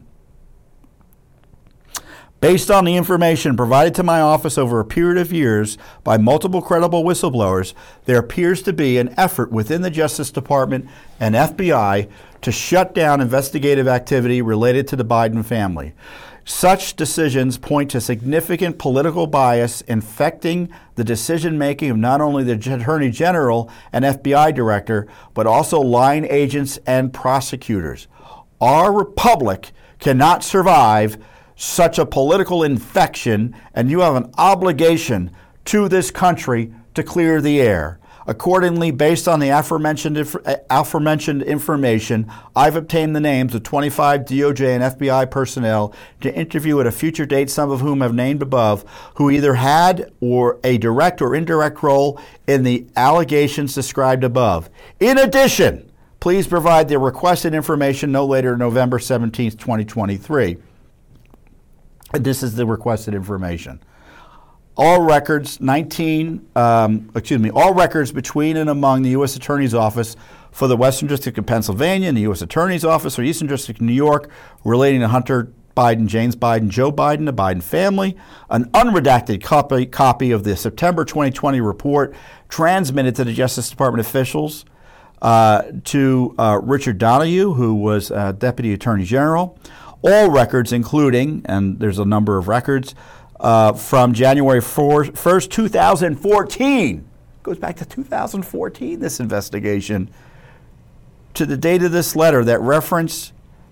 S2: Based on the information provided to my office over a period of years by multiple credible whistleblowers, there appears to be an effort within the Justice Department and FBI to shut down investigative activity related to the Biden family. Such decisions point to significant political bias infecting the decision-making of not only the Attorney General and FBI Director, but also line agents and prosecutors. Our republic cannot survive such a political infection, and you have an obligation to this country to clear the air. Accordingly, based on the aforementioned information, I've obtained the names of 25 DOJ and FBI personnel to interview at a future date, some of whom have named above, who either had or a direct or indirect role in the allegations described above. In addition, please provide the requested information no later than November 17, 2023. This is the requested information. All records all records between and among the U.S. Attorney's Office for the Western District of Pennsylvania and the U.S. Attorney's Office for the Eastern District of New York relating to Hunter Biden, James Biden, Joe Biden, the Biden family, an unredacted copy of the September 2020 report transmitted to the Justice Department officials, to Richard Donahue, who was Deputy Attorney General. All records including, and there's a number of records, from January 1st, 2014. Goes back to 2014, this investigation, to the date of this letter that reference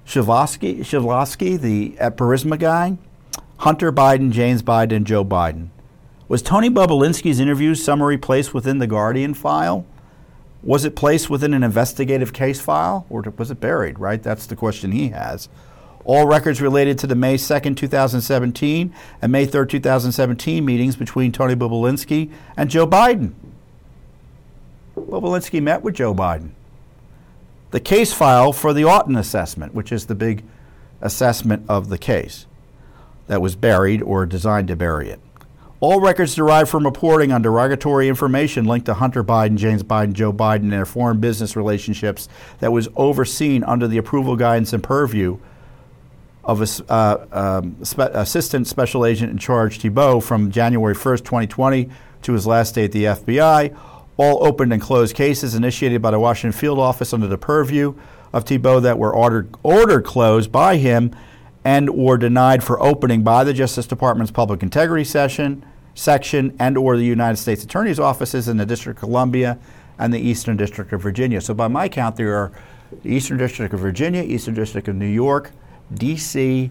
S2: Shavlosky, the Burisma guy, Hunter Biden, James Biden, and Joe Biden. Was Tony Bobulinski's interview summary placed within the Guardian file? Was it placed within an investigative case file, or was it buried, right? That's the question he has. All records related to the May 2nd, 2017 and May 3rd, 2017 meetings between Tony Bobulinski and Joe Biden. Bobulinski met with Joe Biden. The case file for the Auten assessment, which is the big assessment of the case that was buried or designed to bury it. All records derived from reporting on derogatory information linked to Hunter Biden, James Biden, Joe Biden, and their foreign business relationships that was overseen under the approval, guidance, and purview of Assistant Special Agent in Charge Thibault from January 1st, 2020 to his last day at the FBI. All opened and closed cases initiated by the Washington field office under the purview of Thibault that were ordered closed by him and or denied for opening by the Justice Department's Public Integrity section and or the United States Attorney's offices in the District of Columbia and the Eastern District of Virginia. So by my count, there are the Eastern District of Virginia, Eastern District of New York, D.C.,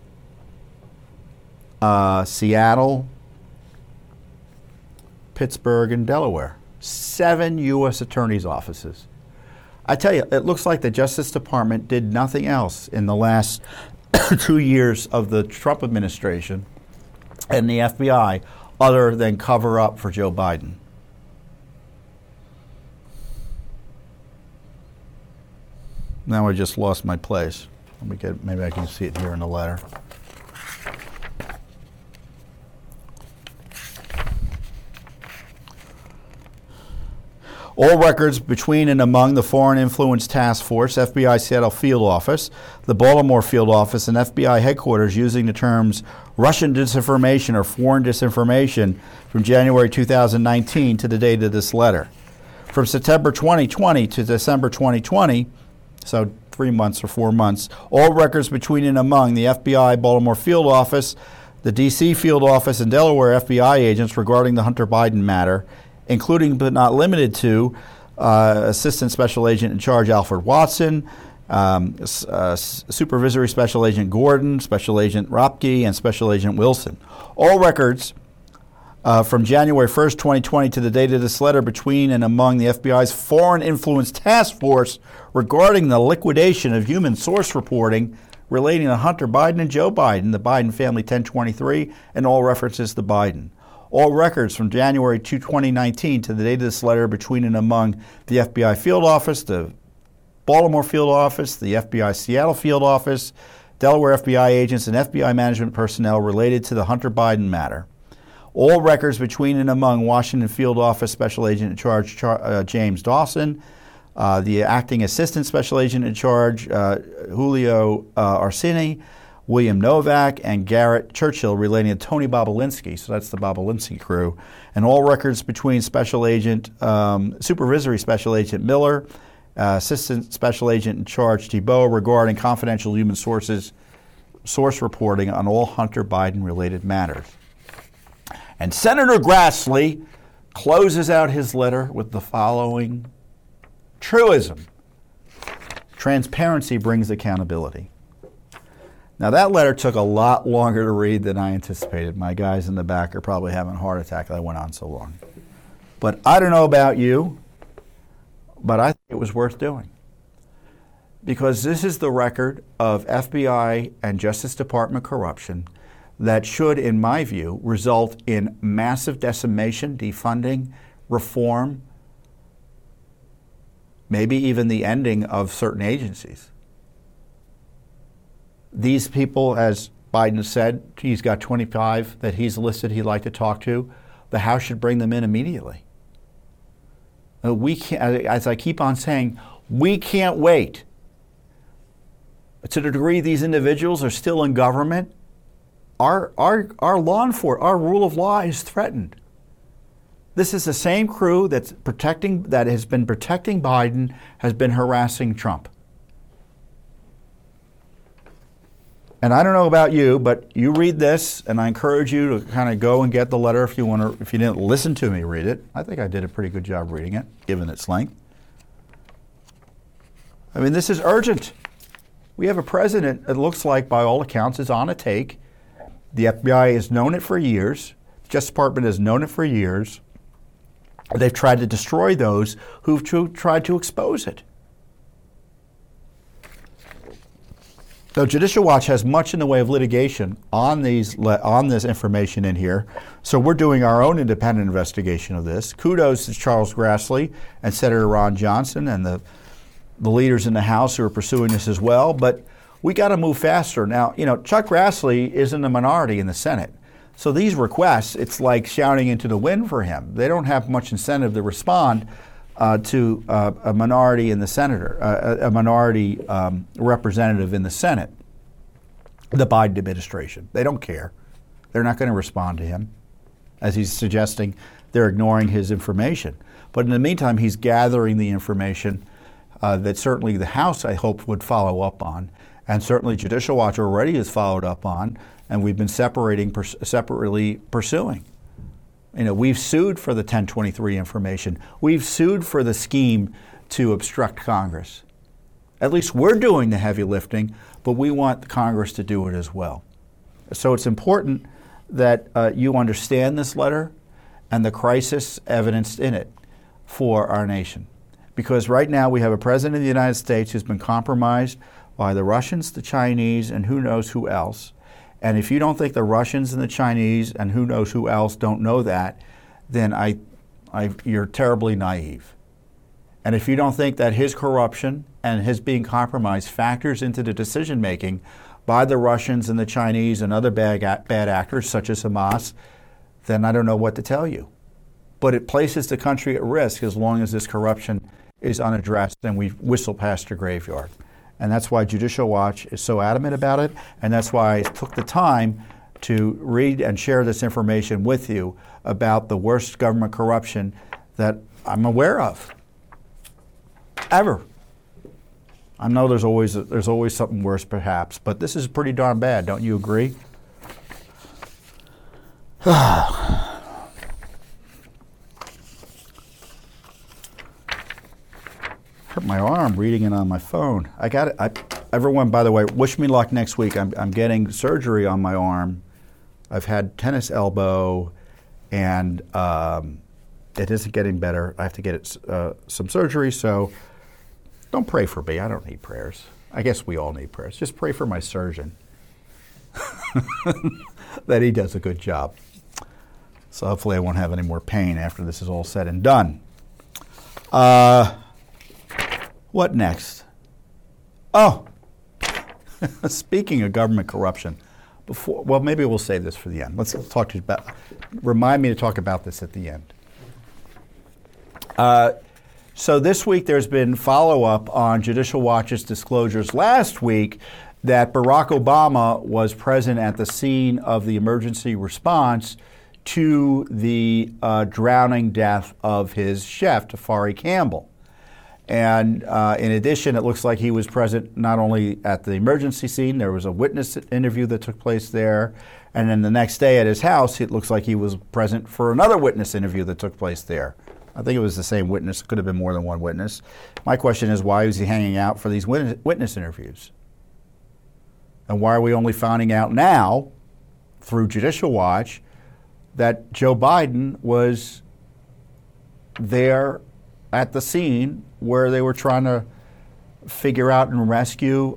S2: Seattle, Pittsburgh, and Delaware. 7 U.S. attorneys' offices. I tell you, it looks like the Justice Department did nothing else in the last 2 years of the Trump administration and the FBI other than cover up for Joe Biden. Now I just lost my place. Maybe I can see it here in the letter. All records between and among the Foreign Influence Task Force, FBI Seattle Field Office, the Baltimore Field Office, and FBI headquarters using the terms Russian disinformation or foreign disinformation from January 2019 to the date of this letter. From September 2020 to December 2020, so 3 months or 4 months, all records between and among the FBI Baltimore Field Office, the D.C. Field Office, and Delaware FBI agents regarding the Hunter Biden matter, including but not limited to Assistant Special Agent in Charge Alfred Watson, Supervisory Special Agent Gordon, Special Agent Ropke, and Special Agent Wilson. All records from January 1st, 2020 to the date of this letter between and among the FBI's Foreign Influence Task Force regarding the liquidation of human source reporting relating to Hunter Biden and Joe Biden, the Biden family 1023, and all references to Biden. All records from January 2, 2019 to the date of this letter between and among the FBI Field Office, the Baltimore Field Office, the FBI Seattle Field Office, Delaware FBI agents, and FBI management personnel related to the Hunter Biden matter. All records between and among Washington Field Office Special Agent in Charge James Dawson, the Acting Assistant Special Agent in Charge Julio Arsini, William Novak, and Garrett Churchill relating to Tony Bobulinski, so that's the Bobulinski crew, and all records between Special Agent, Supervisory Special Agent Miller, Assistant Special Agent in Charge Thibault regarding confidential human source reporting on all Hunter Biden-related matters. And Senator Grassley closes out his letter with the following truism: transparency brings accountability. Now, that letter took a lot longer to read than I anticipated. My guys in the back are probably having a heart attack that I went on so long. But I don't know about you, but I think it was worth doing. Because this is the record of FBI and Justice Department corruption that should, in my view, result in massive decimation, defunding, reform, maybe even the ending of certain agencies. These people, as Biden said, he's got 25 that he's listed he'd like to talk to. The House should bring them in immediately. We can't, as I keep on saying, we can't wait. To the degree these individuals are still in government, our law enforcement, our rule of law is threatened. This is the same crew that has been protecting Biden, has been harassing Trump. And I don't know about you, but you read this, and I encourage you to kind of go and get the letter if you want to. If you didn't listen to me read it, I think I did a pretty good job reading it, given its length. I mean, this is urgent. We have a president that looks like, by all accounts, is on a take. The FBI has known it for years. The Justice Department has known it for years. They've tried to destroy those who've tried to expose it. So Judicial Watch has much in the way of litigation on this information in here. So we're doing our own independent investigation of this. Kudos to Charles Grassley and Senator Ron Johnson and the leaders in the House who are pursuing this as well. But we got to move faster. Now, Chuck Grassley is in the minority in the Senate. So these requests, it's like shouting into the wind for him. They don't have much incentive to respond to a minority in the senator, a minority representative in the Senate, the Biden administration. They don't care. They're not going to respond to him, as he's suggesting. They're ignoring his information. But in the meantime, he's gathering the information that certainly the House, I hope, would follow up on, and certainly Judicial Watch already has followed up on, and we've been separately pursuing. We've sued for the 1023 information. We've sued for the scheme to obstruct Congress. At least we're doing the heavy lifting, but we want Congress to do it as well. So it's important that you understand this letter and the crisis evidenced in it for our nation. Because right now we have a president of the United States who's been compromised by the Russians, the Chinese, and who knows who else. And if you don't think the Russians and the Chinese and who knows who else don't know that, then you're terribly naive. And if you don't think that his corruption and his being compromised factors into the decision making by the Russians and the Chinese and other bad actors such as Hamas, then I don't know what to tell you. But it places the country at risk as long as this corruption is unaddressed and we whistle past the graveyard. And that's why Judicial Watch is so adamant about it, and that's why I took the time to read and share this information with you about the worst government corruption that I'm aware of, ever. I know there's always something worse, perhaps, but this is pretty darn bad. Don't you agree? Hurt my arm reading it on my phone. I got it. Everyone, by the way, wish me luck next week. I'm getting surgery on my arm. I've had tennis elbow, and it isn't getting better. I have to get some surgery, so don't pray for me. I don't need prayers. I guess we all need prayers. Just pray for my surgeon that he does a good job. So hopefully I won't have any more pain after this is all said and done. What next? Oh, speaking of government corruption, maybe we'll save this for the end. Let's talk to you about. Remind me to talk about this at the end. So this week there's been follow-up on Judicial Watch's disclosures last week that Barack Obama was present at the scene of the emergency response to the drowning death of his chef, Tafari Campbell. And in addition, it looks like he was present not only at the emergency scene, there was a witness interview that took place there, and then the next day at his house, it looks like he was present for another witness interview that took place there. I think it was the same witness. It could have been more than one witness. My question is, why was he hanging out for these witness interviews? And why are we only finding out now, through Judicial Watch, that Joe Biden was there at the scene where they were trying to figure out and rescue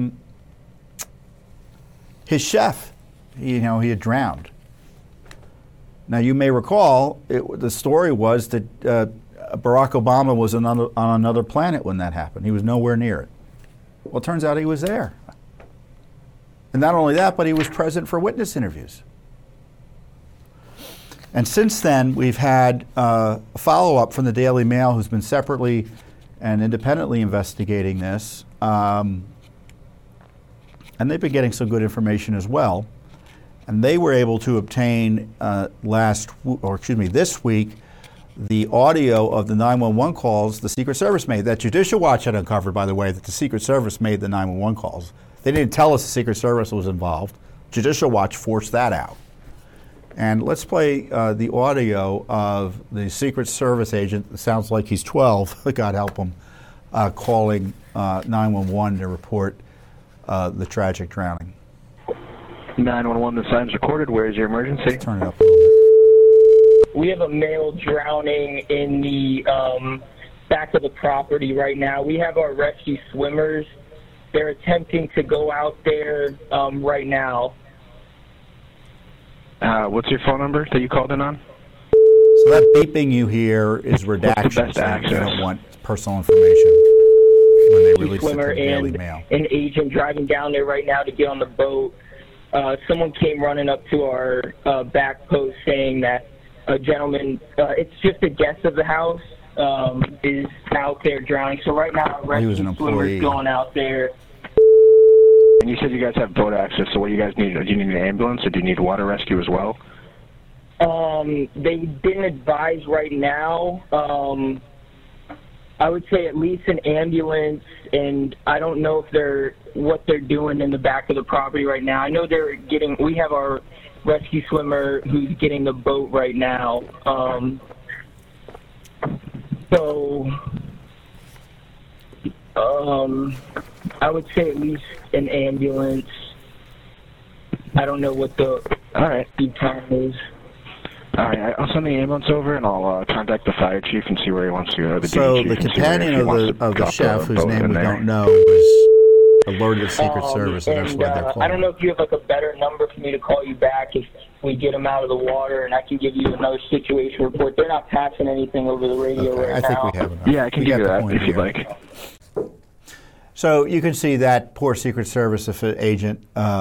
S2: his chef? He had drowned. Now, you may recall, the story was that Barack Obama was on another planet when that happened. He was nowhere near it. Well, it turns out he was there. And not only that, but he was present for witness interviews. And since then, we've had a follow-up from the Daily Mail, who's been separately and independently investigating this. And they've been getting some good information as well. And they were able to obtain this week, the audio of the 911 calls the Secret Service made, that Judicial Watch had uncovered, by the way, that the Secret Service made the 911 calls. They didn't tell us the Secret Service was involved. Judicial Watch forced that out. And let's play the audio of the Secret Service agent. It sounds like he's 12, God help him, calling 911 to report the tragic drowning.
S5: 911, the sign's recorded. Where is your emergency?
S2: Turn it up a little bit.
S6: We have a male drowning in the back of the property right now. We have our rescue swimmers. They're attempting to go out there right now.
S5: What's your phone number that you called in on?
S2: So that beeping you hear is redactions.
S5: What's the best
S2: They
S5: access?
S2: don't want personal information when they release it to
S6: Swimmer
S2: the Daily
S6: and
S2: Mail.
S6: an agent driving down there right now to get on the boat. Someone came running up to our back post saying that a gentleman, it's just a guest of the house, is out there drowning. So right now,
S2: He was an
S6: rescue swimmers
S2: employee.
S6: going out there.
S5: And you said you guys have boat access, so what do you guys need? Do you need an ambulance, or do you need water rescue as well?
S6: They didn't advise right now. I would say at least an ambulance, and I don't know if what they're doing in the back of the property right now. I know we have our rescue swimmer who's getting the boat right now. I would say at least an ambulance. I don't know what the lead time is.
S5: All right, I'll send the ambulance over, and I'll contact the fire chief and see where he wants to go.
S2: So the companion of the chef, whose name we don't know, was alerted the Secret Service, and that's why they're calling.
S6: I don't know if you have like a better number for me to call you back if we get them out of the water, and I can give you another situation report. They're not passing anything over the radio right now.
S2: I think we have enough.
S5: Yeah, I can give you that if you'd like.
S2: So you can see that poor Secret Service agent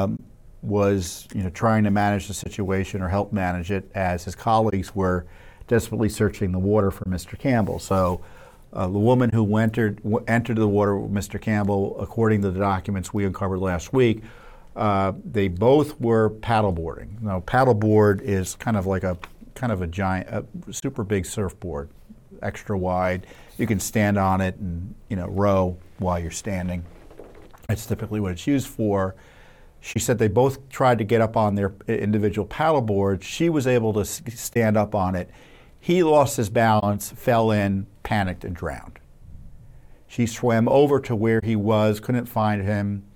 S2: was, trying to manage the situation or help manage it as his colleagues were desperately searching the water for Mr. Campbell. So the woman who entered the water with Mr. Campbell, according to the documents we uncovered last week, they both were paddleboarding. Now, paddleboard is kind of a giant, super big surfboard, extra wide. You can stand on it and row while you're standing. That's typically what it's used for. She said they both tried to get up on their individual paddleboards. She was able to stand up on it. He lost his balance, fell in, panicked, and drowned. She swam over to where he was, couldn't find him,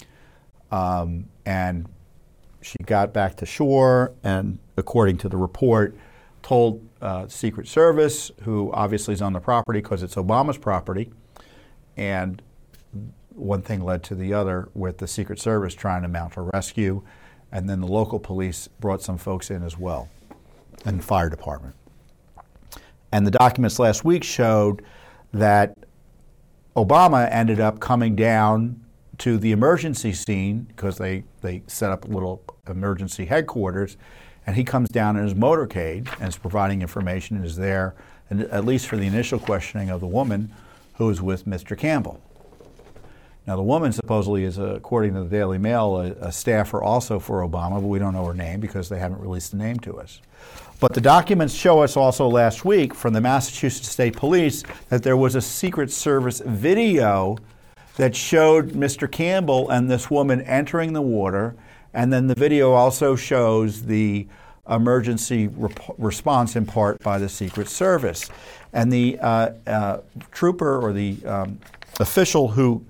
S2: and she got back to shore and, according to the report, told Secret Service, who obviously is on the property because it's Obama's property, and one thing led to the other with the Secret Service trying to mount a rescue, and then the local police brought some folks in as well, and the fire department. And the documents last week showed that Obama ended up coming down to the emergency scene because they set up a little emergency headquarters, and he comes down in his motorcade and is providing information and is there, and at least for the initial questioning of the woman who was with Mr. Campbell. Now, the woman supposedly is, according to the Daily Mail, a staffer also for Obama, but we don't know her name because they haven't released the name to us. But the documents show us also last week from the Massachusetts State Police that there was a Secret Service video that showed Mr. Campbell and this woman entering the water, and then the video also shows the emergency response in part by the Secret Service. And the trooper or the official who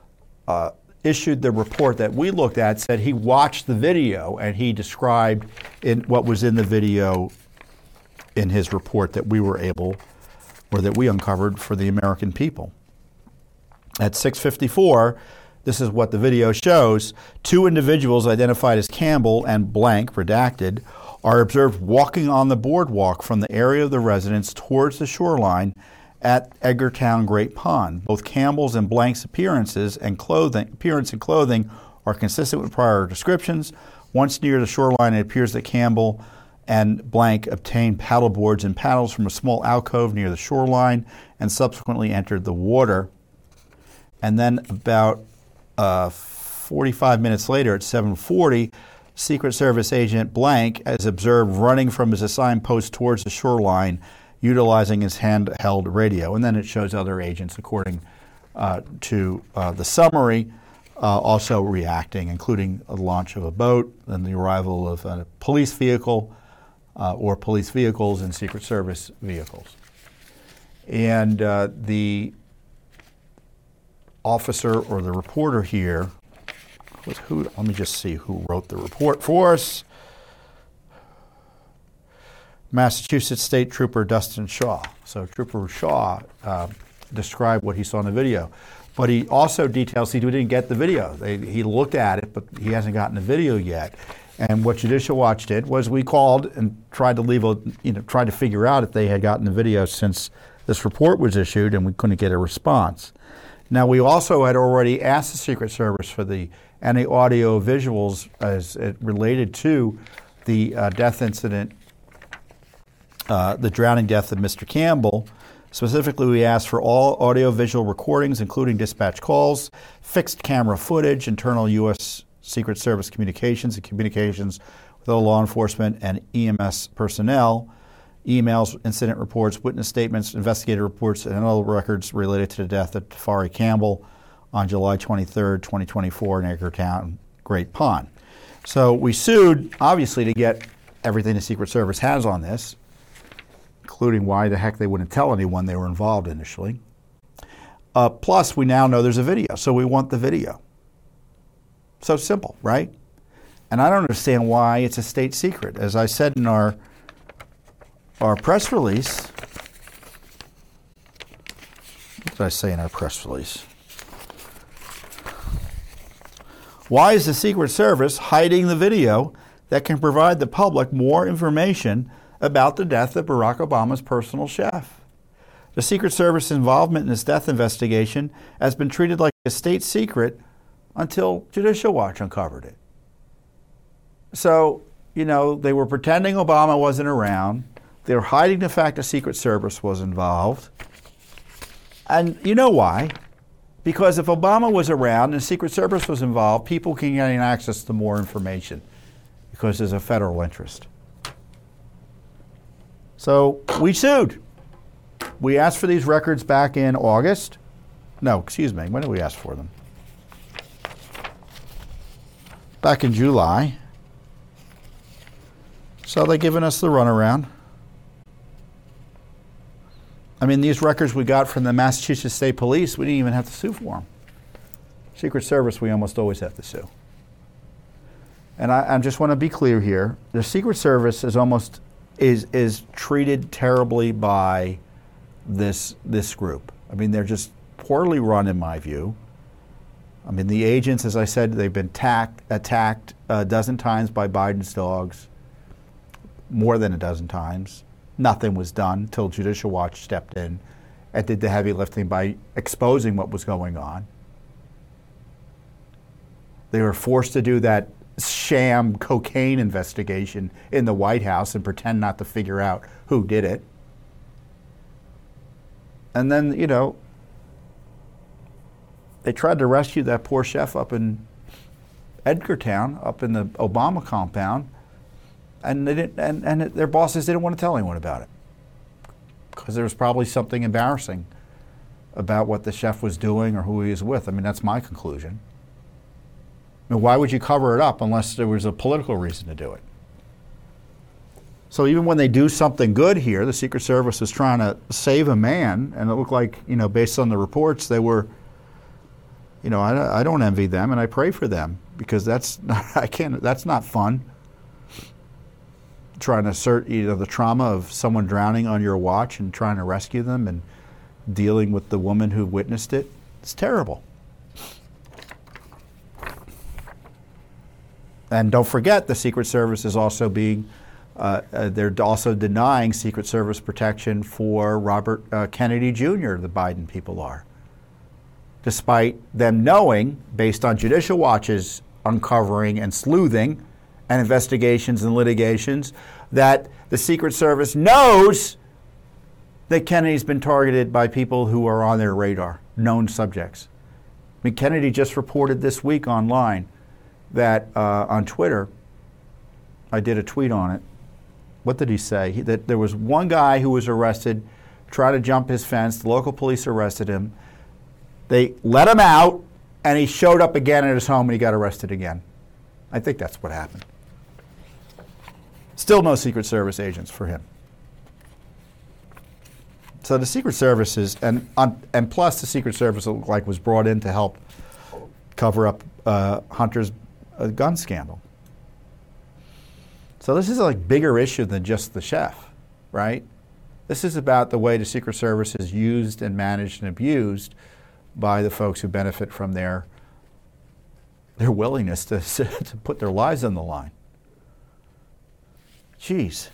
S2: issued the report that we looked at said he watched the video and he described what was in the video in his report that we were able, or that we uncovered for the American people. At 6:54, this is what the video shows. Two individuals identified as Campbell and blank, redacted, are observed walking on the boardwalk from the area of the residence towards the shoreline at Edgartown Great Pond. Both Campbell's and Blank's appearance and clothing are consistent with prior descriptions. Once near the shoreline, it appears that Campbell and Blank obtained paddleboards and paddles from a small alcove near the shoreline and subsequently entered the water. And then about 45 minutes later at 7:40, Secret Service agent Blank is observed running from his assigned post towards the shoreline, utilizing his handheld radio. And then it shows other agents, according to the summary, also reacting, including the launch of a boat and the arrival of a police vehicle or police vehicles and Secret Service vehicles. And the officer or the reporter here Let me just see who wrote the report for us. Massachusetts State Trooper Dustin Shaw. So Trooper Shaw described what he saw in the video. But he also details he didn't get the video. He looked at it, but he hasn't gotten the video yet. And what Judicial Watch did was we called and tried to figure out if they had gotten the video since this report was issued, and we couldn't get a response. Now, we also had already asked the Secret Service for any audio visuals as it related to the death incident, the drowning death of Mr. Campbell. Specifically, we asked for all audio-visual recordings, including dispatch calls, fixed camera footage, internal U.S. Secret Service communications and communications with other law enforcement and EMS personnel, emails, incident reports, witness statements, investigative reports, and other records related to the death of Tafari Campbell on July 23rd, 2024 in Edgartown, Great Pond. So we sued, obviously, to get everything the Secret Service has on this, including why the heck they wouldn't tell anyone they were involved initially. Plus, we now know there's a video, so we want the video. So simple, right? And I don't understand why it's a state secret. As I said in our press release, what did I say in our press release? Why is the Secret Service hiding the video that can provide the public more information about the death of Barack Obama's personal chef? The Secret Service involvement in this death investigation has been treated like a state secret until Judicial Watch uncovered it. So, they were pretending Obama wasn't around. They were hiding the fact the Secret Service was involved. And you know why? Because if Obama was around and the Secret Service was involved, people can gain access to more information because there's a federal interest. So we sued. We asked for these records back in August. No, excuse me. When did we ask for them? Back in July. So they've given us the runaround. I mean, these records we got from the Massachusetts State Police, we didn't even have to sue for them. Secret Service, we almost always have to sue. And I just want to be clear here. The Secret Service is treated terribly by this group. I mean, they're just poorly run in my view. I mean, the agents, as I said, they've been attacked a dozen times by Biden's dogs, more than a dozen times. Nothing was done until Judicial Watch stepped in and did the heavy lifting by exposing what was going on. They were forced to do that sham cocaine investigation in the White House and pretend not to figure out who did it. And then, they tried to rescue that poor chef up in Edgartown, up in the Obama compound, and they didn't, and their bosses didn't want to tell anyone about it because there was probably something embarrassing about what the chef was doing or who he was with. I mean, that's my conclusion. I mean, why would you cover it up unless there was a political reason to do it? So even when they do something good here, the Secret Service is trying to save a man, and it looked like, based on the reports, they were, I don't envy them, and I pray for them because that's not fun. Trying to assert, the trauma of someone drowning on your watch and trying to rescue them and dealing with the woman who witnessed it. It's terrible. And don't forget, the Secret Service is also they're also denying Secret Service protection for Robert Kennedy Jr., the Biden people are. Despite them knowing, based on Judicial Watch's uncovering and sleuthing and investigations and litigations, that the Secret Service knows that Kennedy's been targeted by people who are on their radar, known subjects. I mean, Kennedy just reported this week online that on Twitter, I did a tweet on it. What did he say? That there was one guy who was arrested, tried to jump his fence. The local police arrested him. They let him out, and he showed up again at his home, and he got arrested again. I think that's what happened. Still no Secret Service agents for him. So the Secret Service is, and plus the Secret Service looked like was brought in to help cover up Hunter's gun scandal. So this is a bigger issue than just the chef, right? This is about the way the Secret Service is used and managed and abused by the folks who benefit from their willingness to put their lives on the line. Jeez.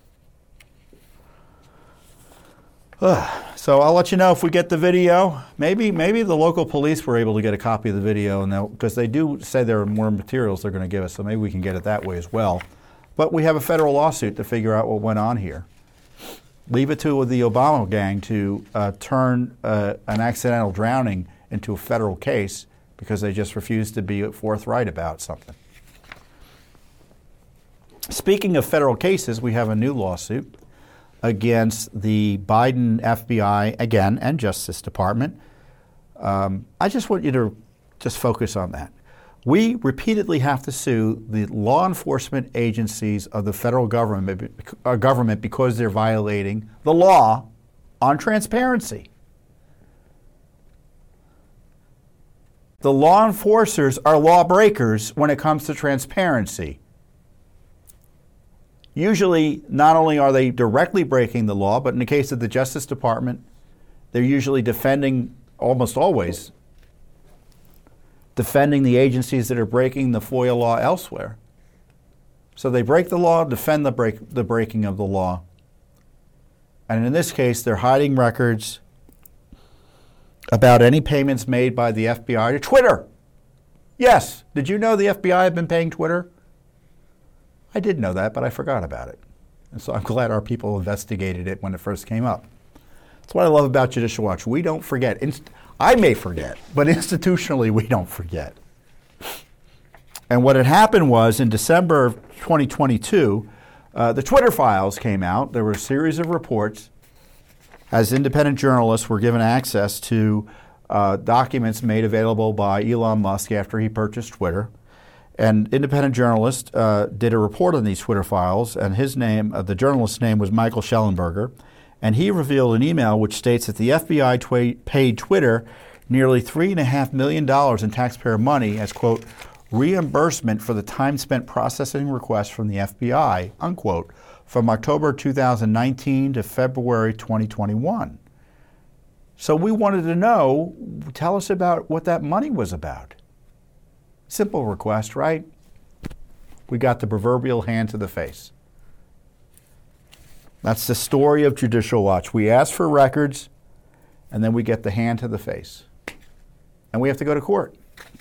S2: So I'll let you know if we get the video. Maybe the local police were able to get a copy of the video, and because they do say there are more materials they're going to give us, so maybe we can get it that way as well. But we have a federal lawsuit to figure out what went on here. Leave it to the Obama gang to turn an accidental drowning into a federal case because they just refused to be forthright about something. Speaking of federal cases, we have a new lawsuit against the Biden FBI, again, and Justice Department. I just want you to just focus on that. We repeatedly have to sue the law enforcement agencies of the federal government because they're violating the law on transparency. The law enforcers are lawbreakers when it comes to transparency. Usually, not only are they directly breaking the law, but in the case of the Justice Department, they're usually almost always, defending the agencies that are breaking the FOIA law elsewhere. So they break the law, defend the breaking of the law. And in this case, they're hiding records about any payments made by the FBI to Twitter. Yes, did you know the FBI had been paying Twitter? I did know that, but I forgot about it. And so I'm glad our people investigated it when it first came up. That's what I love about Judicial Watch. We don't forget. I may forget, but institutionally we don't forget. And what had happened was in December of 2022, the Twitter files came out. There were a series of reports as independent journalists were given access to documents made available by Elon Musk after he purchased Twitter. And independent journalist did a report on these Twitter files, and his name, the journalist's name was Michael Schellenberger, and he revealed an email which states that the FBI paid Twitter nearly $3.5 million in taxpayer money as, quote, reimbursement for the time spent processing requests from the FBI, unquote, from October 2019 to February 2021. So we wanted to know, tell us about what that money was about. Simple request, right? We got the proverbial hand to the face. That's the story of Judicial Watch. We ask for records, and then we get the hand to the face. And we have to go to court.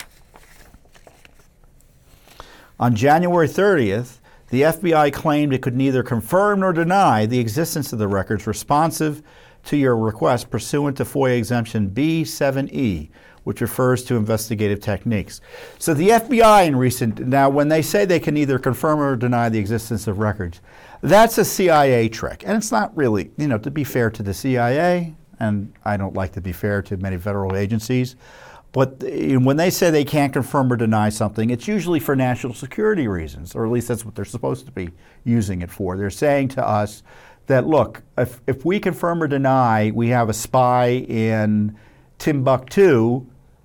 S2: On January 30th, the FBI claimed it could neither confirm nor deny the existence of the records responsive to your request pursuant to FOIA Exemption B7E, which refers to investigative techniques. So the FBI now when they say they can either confirm or deny the existence of records, that's a CIA trick. And it's not really, to be fair to the CIA, and I don't like to be fair to many federal agencies, but when they say they can't confirm or deny something, it's usually for national security reasons, or at least that's what they're supposed to be using it for. They're saying to us that, look, if we confirm or deny we have a spy in Timbuktu,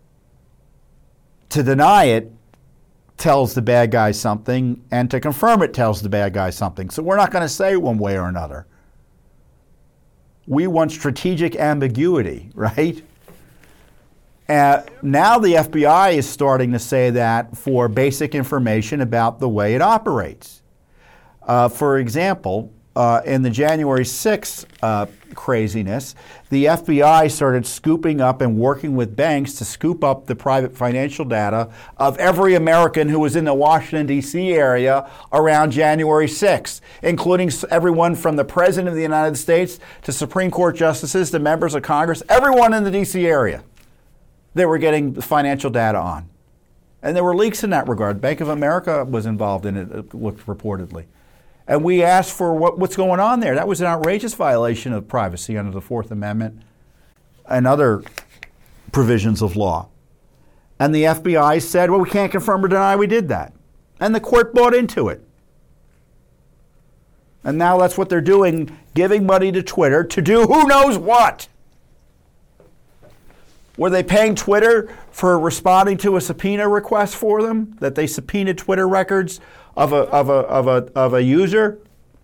S2: to deny it tells the bad guy something, and to confirm it tells the bad guy something. So we're not going to say one way or another. We want strategic ambiguity, right? Now the FBI is starting to say that for basic information about the way it operates. For example, in the January 6th craziness, the FBI started scooping up and working with banks to scoop up the private financial data of every American who was in the Washington, D.C. area around January 6th, including everyone from the President of the United States to Supreme Court justices to members of Congress, everyone in the D.C. area they were getting financial data on. And there were leaks in that regard. Bank of America was involved in it, looked reportedly. And we asked for what's going on there. That was an outrageous violation of privacy under the Fourth Amendment and other provisions of law. And the FBI said, well, we can't confirm or deny we did that. And the court bought into it. And now that's what they're doing, giving money to Twitter to do who knows what. Were they paying Twitter for responding to a subpoena request for them? That they subpoenaed Twitter records of a user?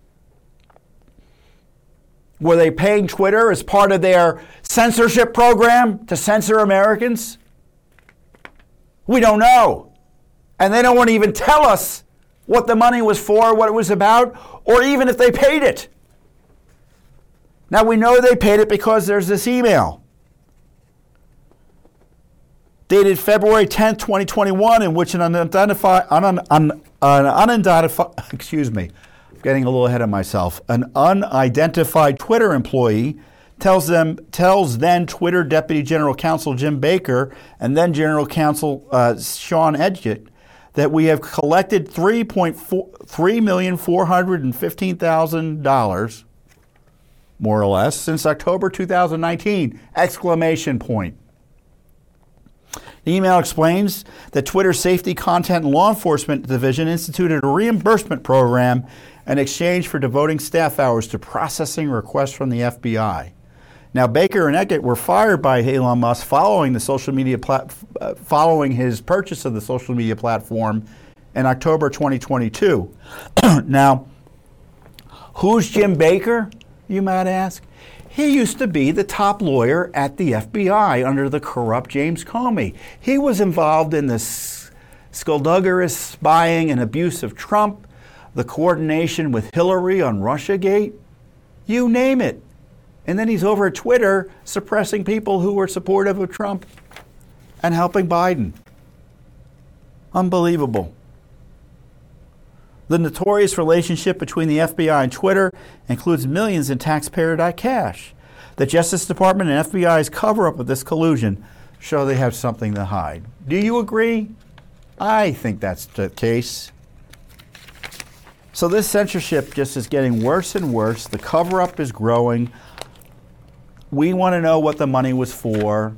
S2: Were they paying Twitter as part of their censorship program to censor Americans? We don't know. And they don't want to even tell us what the money was for, what it was about, or even if they paid it. Now we know they paid it because there's this email dated February 10th, 2021, in which an unidentified, getting a little ahead of myself, an unidentified Twitter employee tells then Twitter Deputy General Counsel Jim Baker and then General Counsel Sean Edgett that we have collected $3,415,000, more or less, since October 2019! Exclamation point. The email explains that Twitter's Safety, Content, and Law Enforcement Division instituted a reimbursement program in exchange for devoting staff hours to processing requests from the FBI. Now, Baker and Edgett were fired by Elon Musk following his purchase of the social media platform in October 2022. Now, who's Jim Baker, you might ask? He used to be the top lawyer at the FBI under the corrupt James Comey. He was involved in the skullduggerous spying and abuse of Trump, the coordination with Hillary on Russiagate, you name it. And then he's over at Twitter suppressing people who were supportive of Trump and helping Biden. Unbelievable. The notorious relationship between the FBI and Twitter includes millions in taxpayer cash. The Justice Department and FBI's cover-up of this collusion show they have something to hide. Do you agree? I think that's the case. So this censorship just is getting worse and worse. The cover-up is growing. We want to know what the money was for.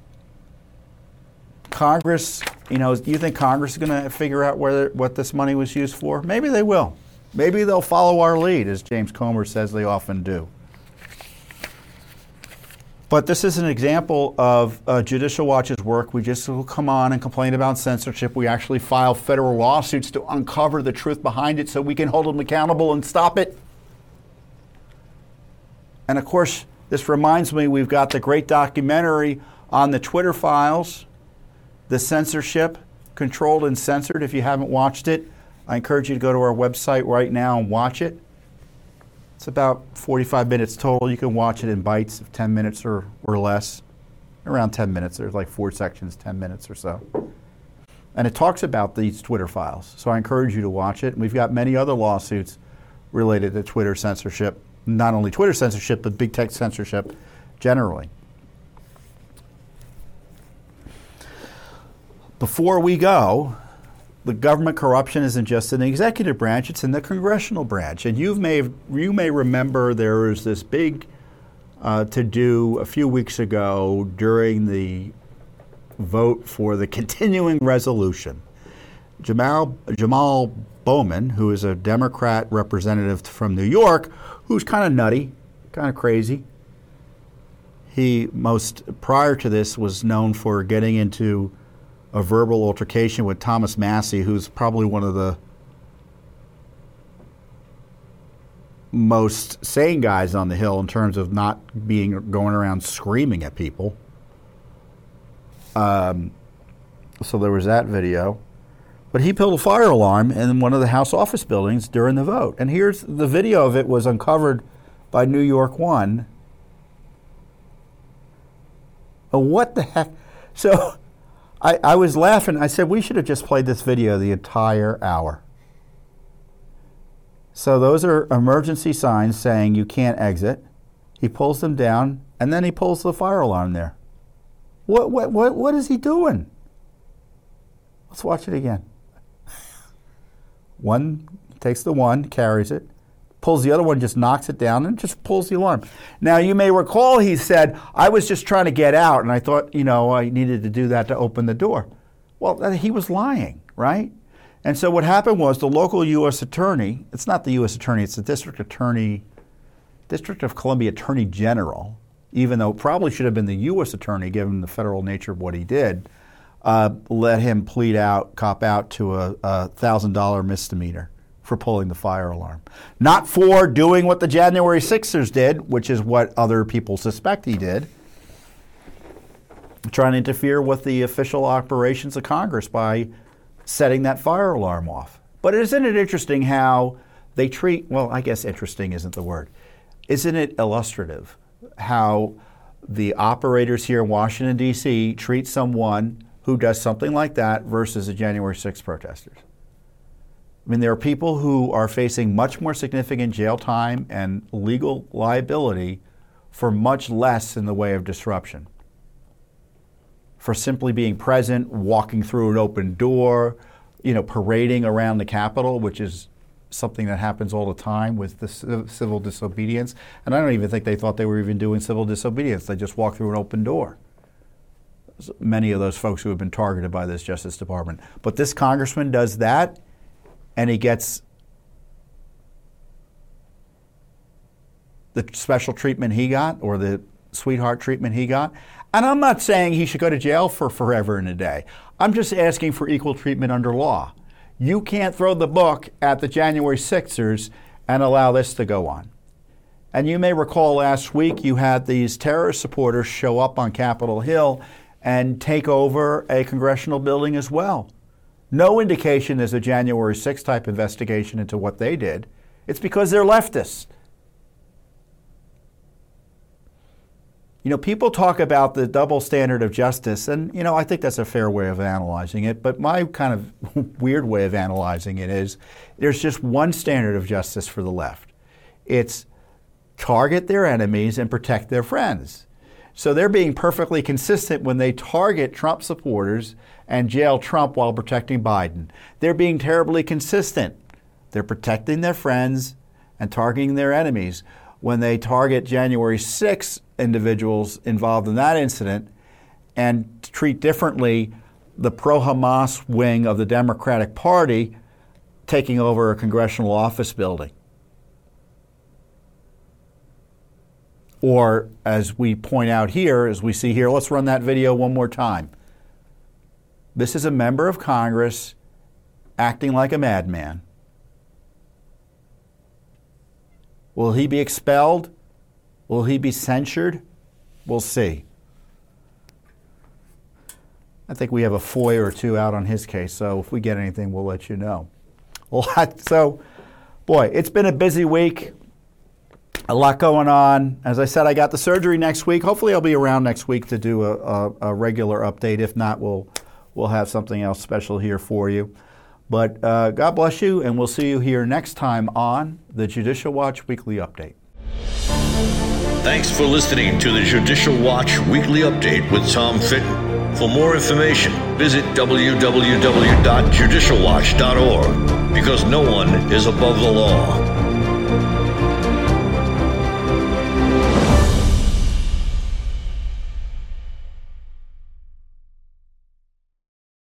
S2: Congress, do you think Congress is going to figure out what this money was used for? Maybe they will. Maybe they'll follow our lead, as James Comer says they often do. But this is an example of Judicial Watch's work. We just will come on and complain about censorship. We actually file federal lawsuits to uncover the truth behind it so we can hold them accountable and stop it. And of course, this reminds me, we've got the great documentary on the Twitter files, the censorship, Controlled and Censored. If you haven't watched it, I encourage you to go to our website right now and watch it. It's about 45 minutes total. You can watch it in bites of 10 minutes or less. Around 10 minutes. There's like 4 sections, 10 minutes or so. And it talks about these Twitter files. So I encourage you to watch it. And we've got many other lawsuits related to Twitter censorship. Not only Twitter censorship, but big tech censorship generally. Before we go, the government corruption isn't just in the executive branch, it's in the congressional branch. And you may remember there was this big to-do a few weeks ago during the vote for the continuing resolution. Jamal Bowman, who is a Democrat representative from New York, who's kind of nutty, kind of crazy. He, prior to this, was known for getting into a verbal altercation with Thomas Massie, who's probably one of the most sane guys on the Hill in terms of not going around screaming at people. So there was that video. But he pulled a fire alarm in one of the House office buildings during the vote. And here's the video of it was uncovered by New York One. Oh, what the heck? So I was laughing. I said, we should have just played this video the entire hour. So those are emergency signs saying you can't exit. He pulls them down, and then he pulls the fire alarm there. What is he doing? Let's watch it again. One takes the one, carries it, pulls the other one, just knocks it down, and just pulls the alarm. Now, you may recall he said, I was just trying to get out, and I thought, I needed to do that to open the door. Well, he was lying, right? And so what happened was the local U.S. attorney, it's not the U.S. attorney, it's the District of Columbia Attorney General, even though it probably should have been the U.S. attorney, given the federal nature of what he did, let him cop out to a $1,000 misdemeanor for pulling the fire alarm. Not for doing what the January 6ers did, which is what other people suspect he did, trying to interfere with the official operations of Congress by setting that fire alarm off. But isn't it interesting how they treat, well, I guess interesting isn't the word. Isn't it illustrative how the operators here in Washington, D.C. treat someone who does something like that versus the January 6th protesters? I mean, there are people who are facing much more significant jail time and legal liability for much less in the way of disruption. For simply being present, walking through an open door, parading around the Capitol, which is something that happens all the time with the civil disobedience. And I don't even think they thought they were even doing civil disobedience. They just walked through an open door. Many of those folks who have been targeted by this Justice Department. But this congressman does that, and he gets the special treatment he got, or the sweetheart treatment he got. And I'm not saying he should go to jail for forever and a day. I'm just asking for equal treatment under law. You can't throw the book at the January 6ers and allow this to go on. And you may recall last week you had these terrorist supporters show up on Capitol Hill and take over a congressional building as well. No indication there's a January 6th type investigation into what they did. It's because they're leftists. People talk about the double standard of justice, and, I think that's a fair way of analyzing it, but my kind of weird way of analyzing it is there's just one standard of justice for the left. It's target their enemies and protect their friends. So they're being perfectly consistent when they target Trump supporters and jail Trump while protecting Biden. They're being terribly consistent. They're protecting their friends and targeting their enemies when they target January 6th individuals involved in that incident and treat differently the pro-Hamas wing of the Democratic Party taking over a congressional office building. Or, as we point out here, as we see here, let's run that video one more time. This is a member of Congress acting like a madman. Will he be expelled? Will he be censured? We'll see. I think we have a FOIA or two out on his case, so if we get anything, we'll let you know. So, boy, it's been a busy week. A lot going on. As I said, I got the surgery next week. Hopefully I'll be around next week to do a regular update. If not, we'll have something else special here for you. But God bless you, and we'll see you here next time on the Judicial Watch Weekly Update.
S1: Thanks for listening to the Judicial Watch Weekly Update with Tom Fitton. For more information, visit www.judicialwatch.org, because no one is above the law.